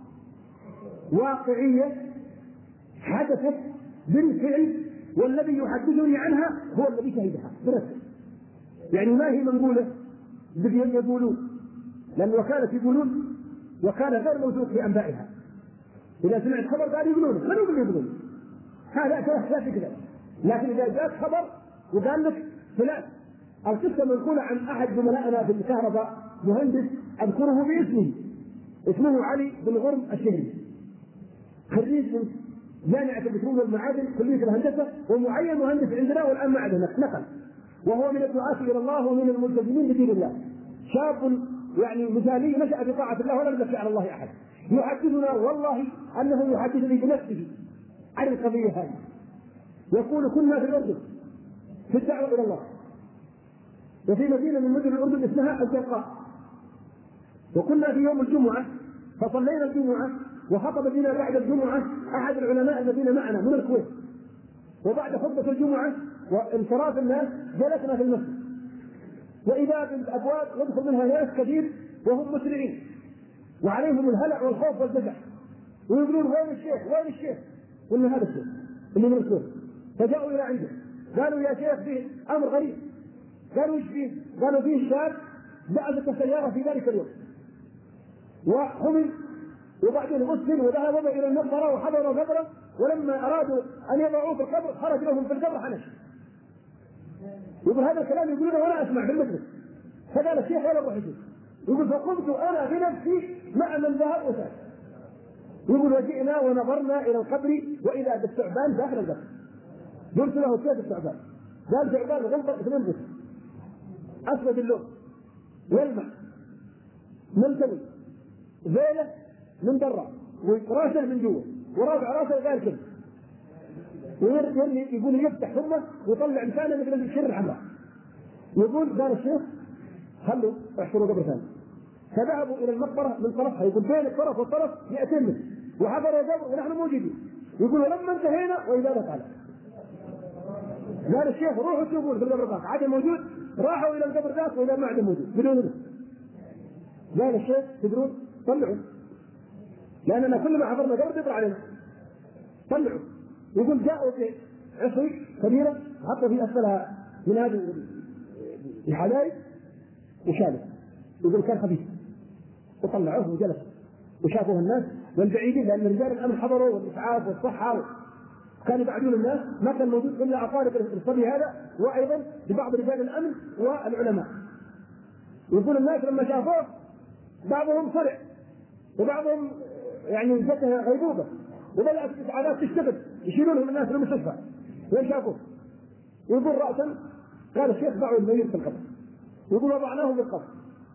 واقعية حدثت بالفعل والذي يحدثني عنها هو الذي شهدها بنفسه، يعني ما هي منقولة بدهم يقولون، لأن وكالة يقولون وكالة غير موثوق في أنبائها، إذا سمعت خبر قال يقولون من يقول يقولون هذا لا فكرة. لكن إذا جاءت خبر وقال لك فلان، القصة منقولة عن أحد زملائنا في الكهرباء مهندس أذكره باسمه، اسمه علي بن غرم الشهري، خريج من جامعة البترول والمعادن كلية الهندسة ومعين مهندس عندنا والآن ما عاد نقل، وهو من الدعاة إلى الله ومن الملتزمين بدين الله، شاب يعني مثالي نشأ في طاعة الله ولم يزكي على الله أحد. يحدثنا والله أنه يحدثني بنفسه عن القضية هذه، يقول كنا في الأردن في الدعوة إلى الله، وفي مدينة من مدن الأردن اسمها الزرقاء، وكنا في يوم الجمعة فصلينا الجمعة وخطب بنا بعد الجمعة أحد العلماء الذين معنا من الكويت، وبعد خطبة الجمعة وانصراف الناس جلسنا في المسجد، وإذا بالأبواب يدخل منها ناس كثير وهم مسرعين وعليهم الهلع والخوف والفزع، ويقولون وين الشيخ وين الشيخ؟ قلنا هذا الشيخ اللي من الكويت. فجاءوا إلى عنده قالوا يا شيخ فيه أمر غريب. قالوا ايش فيه؟ قالوا فيه شاب بعثت السيارة في ذلك اليوم وحمل وبعدين غسل وذهب الى المقبره وحضروا القبر، ولما ارادوا ان يضعوه في القبر خرج لهم في القبر حنش. يقول هذا الكلام يقولونه وانا اسمع في المجلس. فقال الشيخ ولا روح يشوف، يقول فقمت انا بنفسي مع من ذهب وسال. يقول وجئنا ونظرنا الى القبر واذا بالثعبان داخل القبر. قلت له كيف الثعبان؟ قال ثعبان غلطه اثنين بس اسود اللون يلمع ملتوي ذيله من برا وراسه من جوا ورافع راسه قال كذا ويرمي يقول يفتح فمه ويطلع لسانه مثل الشر الحمراء. يقول قال الشيخ خلوا احفروا قبر ثاني. فذهبوا الى المقبره من طرفها يقول بين الطرف والطرف مئتين متر وحفروا قبر ونحن موجودين. يقول ولما انتهينا واذا لا تعالى قال الشيخ روحوا تشوفون في القبر ذاك عاد موجود. راحوا الى القبر ذاك واذا ما عاد موجود بدون ذنب. قال الشيخ تدرون طلعوا لاننا كل ما حفرنا قبر يطلع علينا طلعوا. يقول جاءوا في عصي كبيره حطوا في اسفلها من هذه الحدائق وشالوا. يقول كان خفيف وطلعوه وجلس وشافوه الناس والبعيدين لان رجال الامن حضروا والاسعاف والصحه كانوا يبعدون الناس. ما كان موجود الا اقارب الصبي هذا وايضا لبعض رجال الامن والعلماء. يقول الناس لما شافوه بعضهم صرع وبعضهم يعني جته غيبوبه وبدات الاسعافات تشتغل يشيلونهم الناس للمستشفى وين شافوه. يقول راسا قال الشيخ ضعوا الميت في القبر. يقول وضعناه في القبر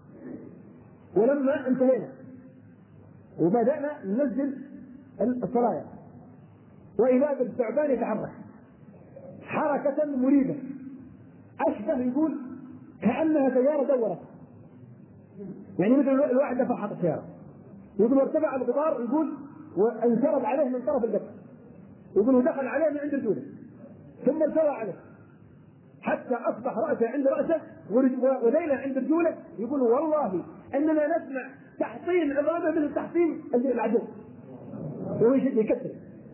ولما انتهينا وبدانا ننزل الصلايا واذا بالثعبان يتحرك حركه مريبه اشبه يقول كانها سياره دورت يعني مثل الواحد دفع حط السياره. يقول وارتفع الغبار يقول وانسرب عليه من طرف القبر. يقول ودخل عليه من عند رجوله ثم ارتوى عليه حتى اصبح راسه عند راسه وليله عند رجوله. يقول والله اننا نسمع تحطيم عظامه مثل تحطيم العدو وهو يكسر.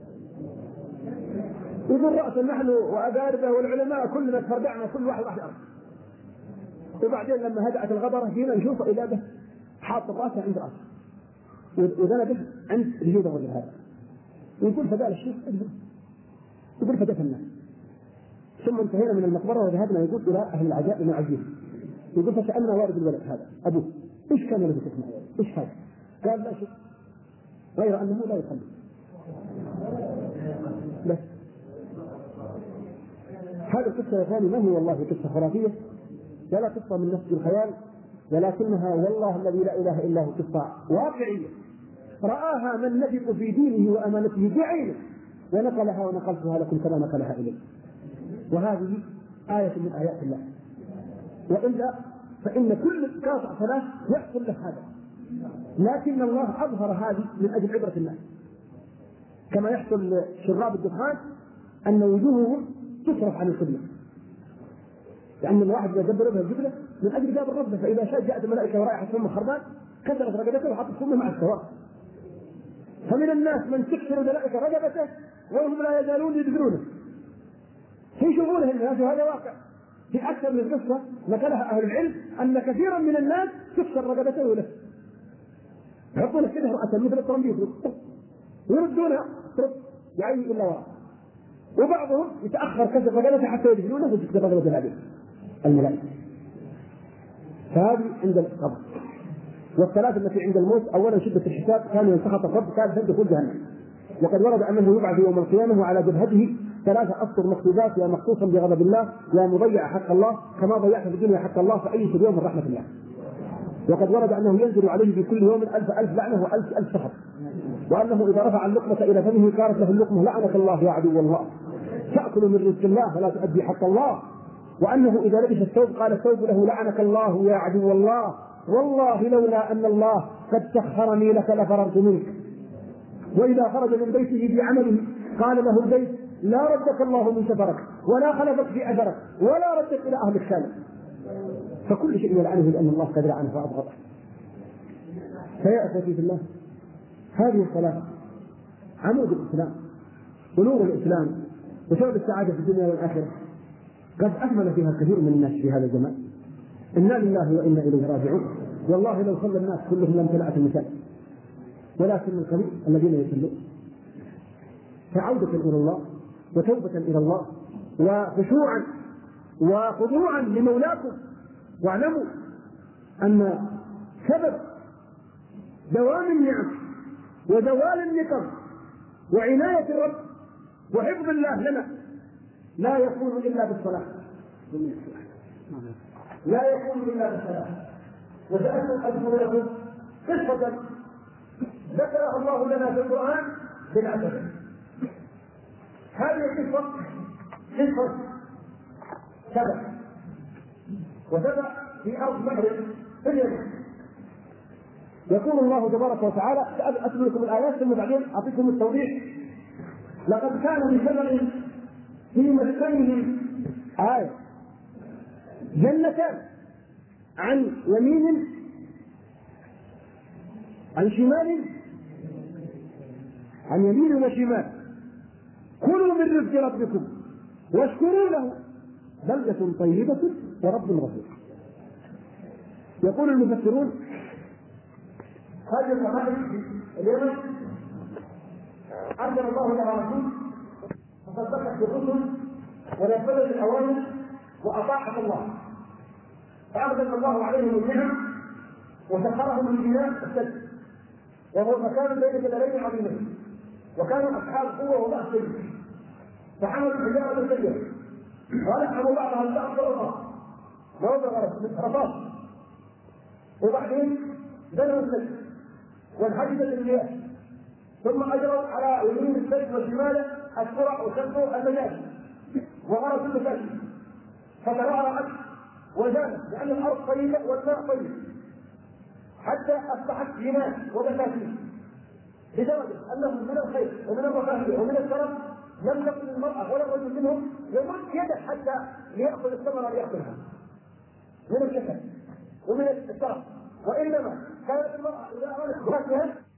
يقول راسا نحن واقاربه والعلماء كلنا تفرقعنا كل واحد راح يعرف. وبعدين لما هدأت الغبره جينا نشوف اذا به حاط راسه عند راسه وذنبه عند رجوله الرجل هذا. ويقول فقال الشيخ يقول فدفنا ثم انتهينا من المقبره وذهبنا يقول الى اهل العزاء نعزيه. يقول فسالنا والد الولد هذا ابوه ايش كان له تسمع؟ ايش هذا؟ قال لا شيء غير انه لا يصلي بس. هذه القصه يا اخواني ما هي والله قصه خرافيه ولا قصه من نفس الخيال ولكنها والله الذي لا اله الا هو قصه واقعيه راها من نثق في دينه وامانته بعينه ونقلها ونقلتها لكم كما نقلها اليه. وهذه آية من آيات الله. وإلا فإن كل قاطع صلاة يحصل له هذا لكن الله أظهر هذه من أجل عبرة الناس كما يحصل شراب الدخان أن وجوههم تصرف عن القبلة لأن الواحد إذا دبر بها القبلة من أجل باب الرب فإذا شاء جاءت الملائكة ورائحة فم خربان كسرت رقبته وحطت فمه مع السواء. فمن الناس من تكسر الملائكة رقبته وهم لا يزالون يدبرونه يشوفونه الناس وهذا واقع. في أكثر من قصة نقلها أهل العلم أن كثيرا من الناس تكسر رقبته له يحطون كده رأسا مثل الطرمبيط ويردونها يعني إلا وراء. وبعضهم يتأخر كسر رقبته حتى يدخلونه وتكسر رقبته بعدين الملائكة. فهذه عند القبر. والثلاث التي عند الموت أولا شدة الحساب كان ينسخط الرب ثالثا دخول جهنم. وقد ورد أنه يبعث يوم القيامة وعلى جبهته ثلاثة أسطر مكتوبات يا مخصوصا بغضب الله يا مضيع حق الله كما ضيعت في الدنيا حق الله فأيس اليوم من رحمة الله. وقد ورد أنه ينزل عليه في كل يوم ألف ألف لعنة وألف ألف سخط وأنه إذا رفع اللقمة إلى فمه كانت له اللقمة لعنك الله يا عدو الله تأكل من رزق الله فلا تؤدي حق الله. وأنه إذا لبس الثوب قال الثوب له لعنك الله يا عدو الله والله لولا أن الله قد سخرني لك لفررت منك. وإذا خرج من بيته بعمله قال له البيت لا ردك الله من سفرك ولا خلفك في أثرك ولا ردك إلى أهلك سالم. فكل شيء يلعنه لأن الله قد لعنه وأبغضه. فيا أخوتي في الله هذه الصلاة عمود الإسلام ونور الإسلام وسبب السعادة في الدنيا والآخرة قد أهمل فيها كثير من الناس في هذا الزمان. إنا لله وإنا إليه راجعون. والله لو صلى الناس كلهم لامتلأت المساجد ولكن القليل الذين يصلون. فعودة إلى الله وتوبة إلى الله وخشوعا وخضوعا لمولاكم واعلموا أن سبب دوام النعم وزوال النقم وعناية الرب وحفظ الله لنا لا يكون إلا بالصلاة، لا يكون إلا بالصلاة. وسألت أذكر لكم قصة ذكرها الله لنا في القرآن بالعسل. هذه القصة قصة سبع وسبع في أرض مغرب في اليمن. يقول الله تبارك وتعالى، أتلو لكم الآيات ثم بعدين أعطيكم التوضيح. لقد كان لسبع في مسكنهم آية جنتان عن يمين عن شمال عن يمين وشمال كلوا من رزق ربكم واشكروا له بلدة طيبة ورب غفور. يقول المفسرون هذه القبائل في اليمن أرسل الله لها رسول فصدقت بالرسل ونفذت الأوامر وأطاعت الله فأنزل الله عليهم النعم وسخرهم الجنان السد، وهو مكان بين جبلين عظيمين، وكانوا أصحاب قوة وبأس فحملوا الحجارة السيئة ولحموا بعضها البعض والأخرى ووضع رصاص، وبعدين بنوا السد وانحجزت المياه، ثم أجروا على يمين السد وشماله القرى وسدوا المجال وغرسوا المساجد فترعرعت وزادت لأن الأرض طيبة والماء طيب حتى أصبحت جنان وبساتين، لدرجة أنهم من الخير ومن الرفاهية ومن الشرف لم تكن المرأة ولا الرجل منهم يمد يده حتى ليأخذ الثمرة ليأكلها من الشكل ومن الشرف، وإنما كانت المرأة إذا أرادت بها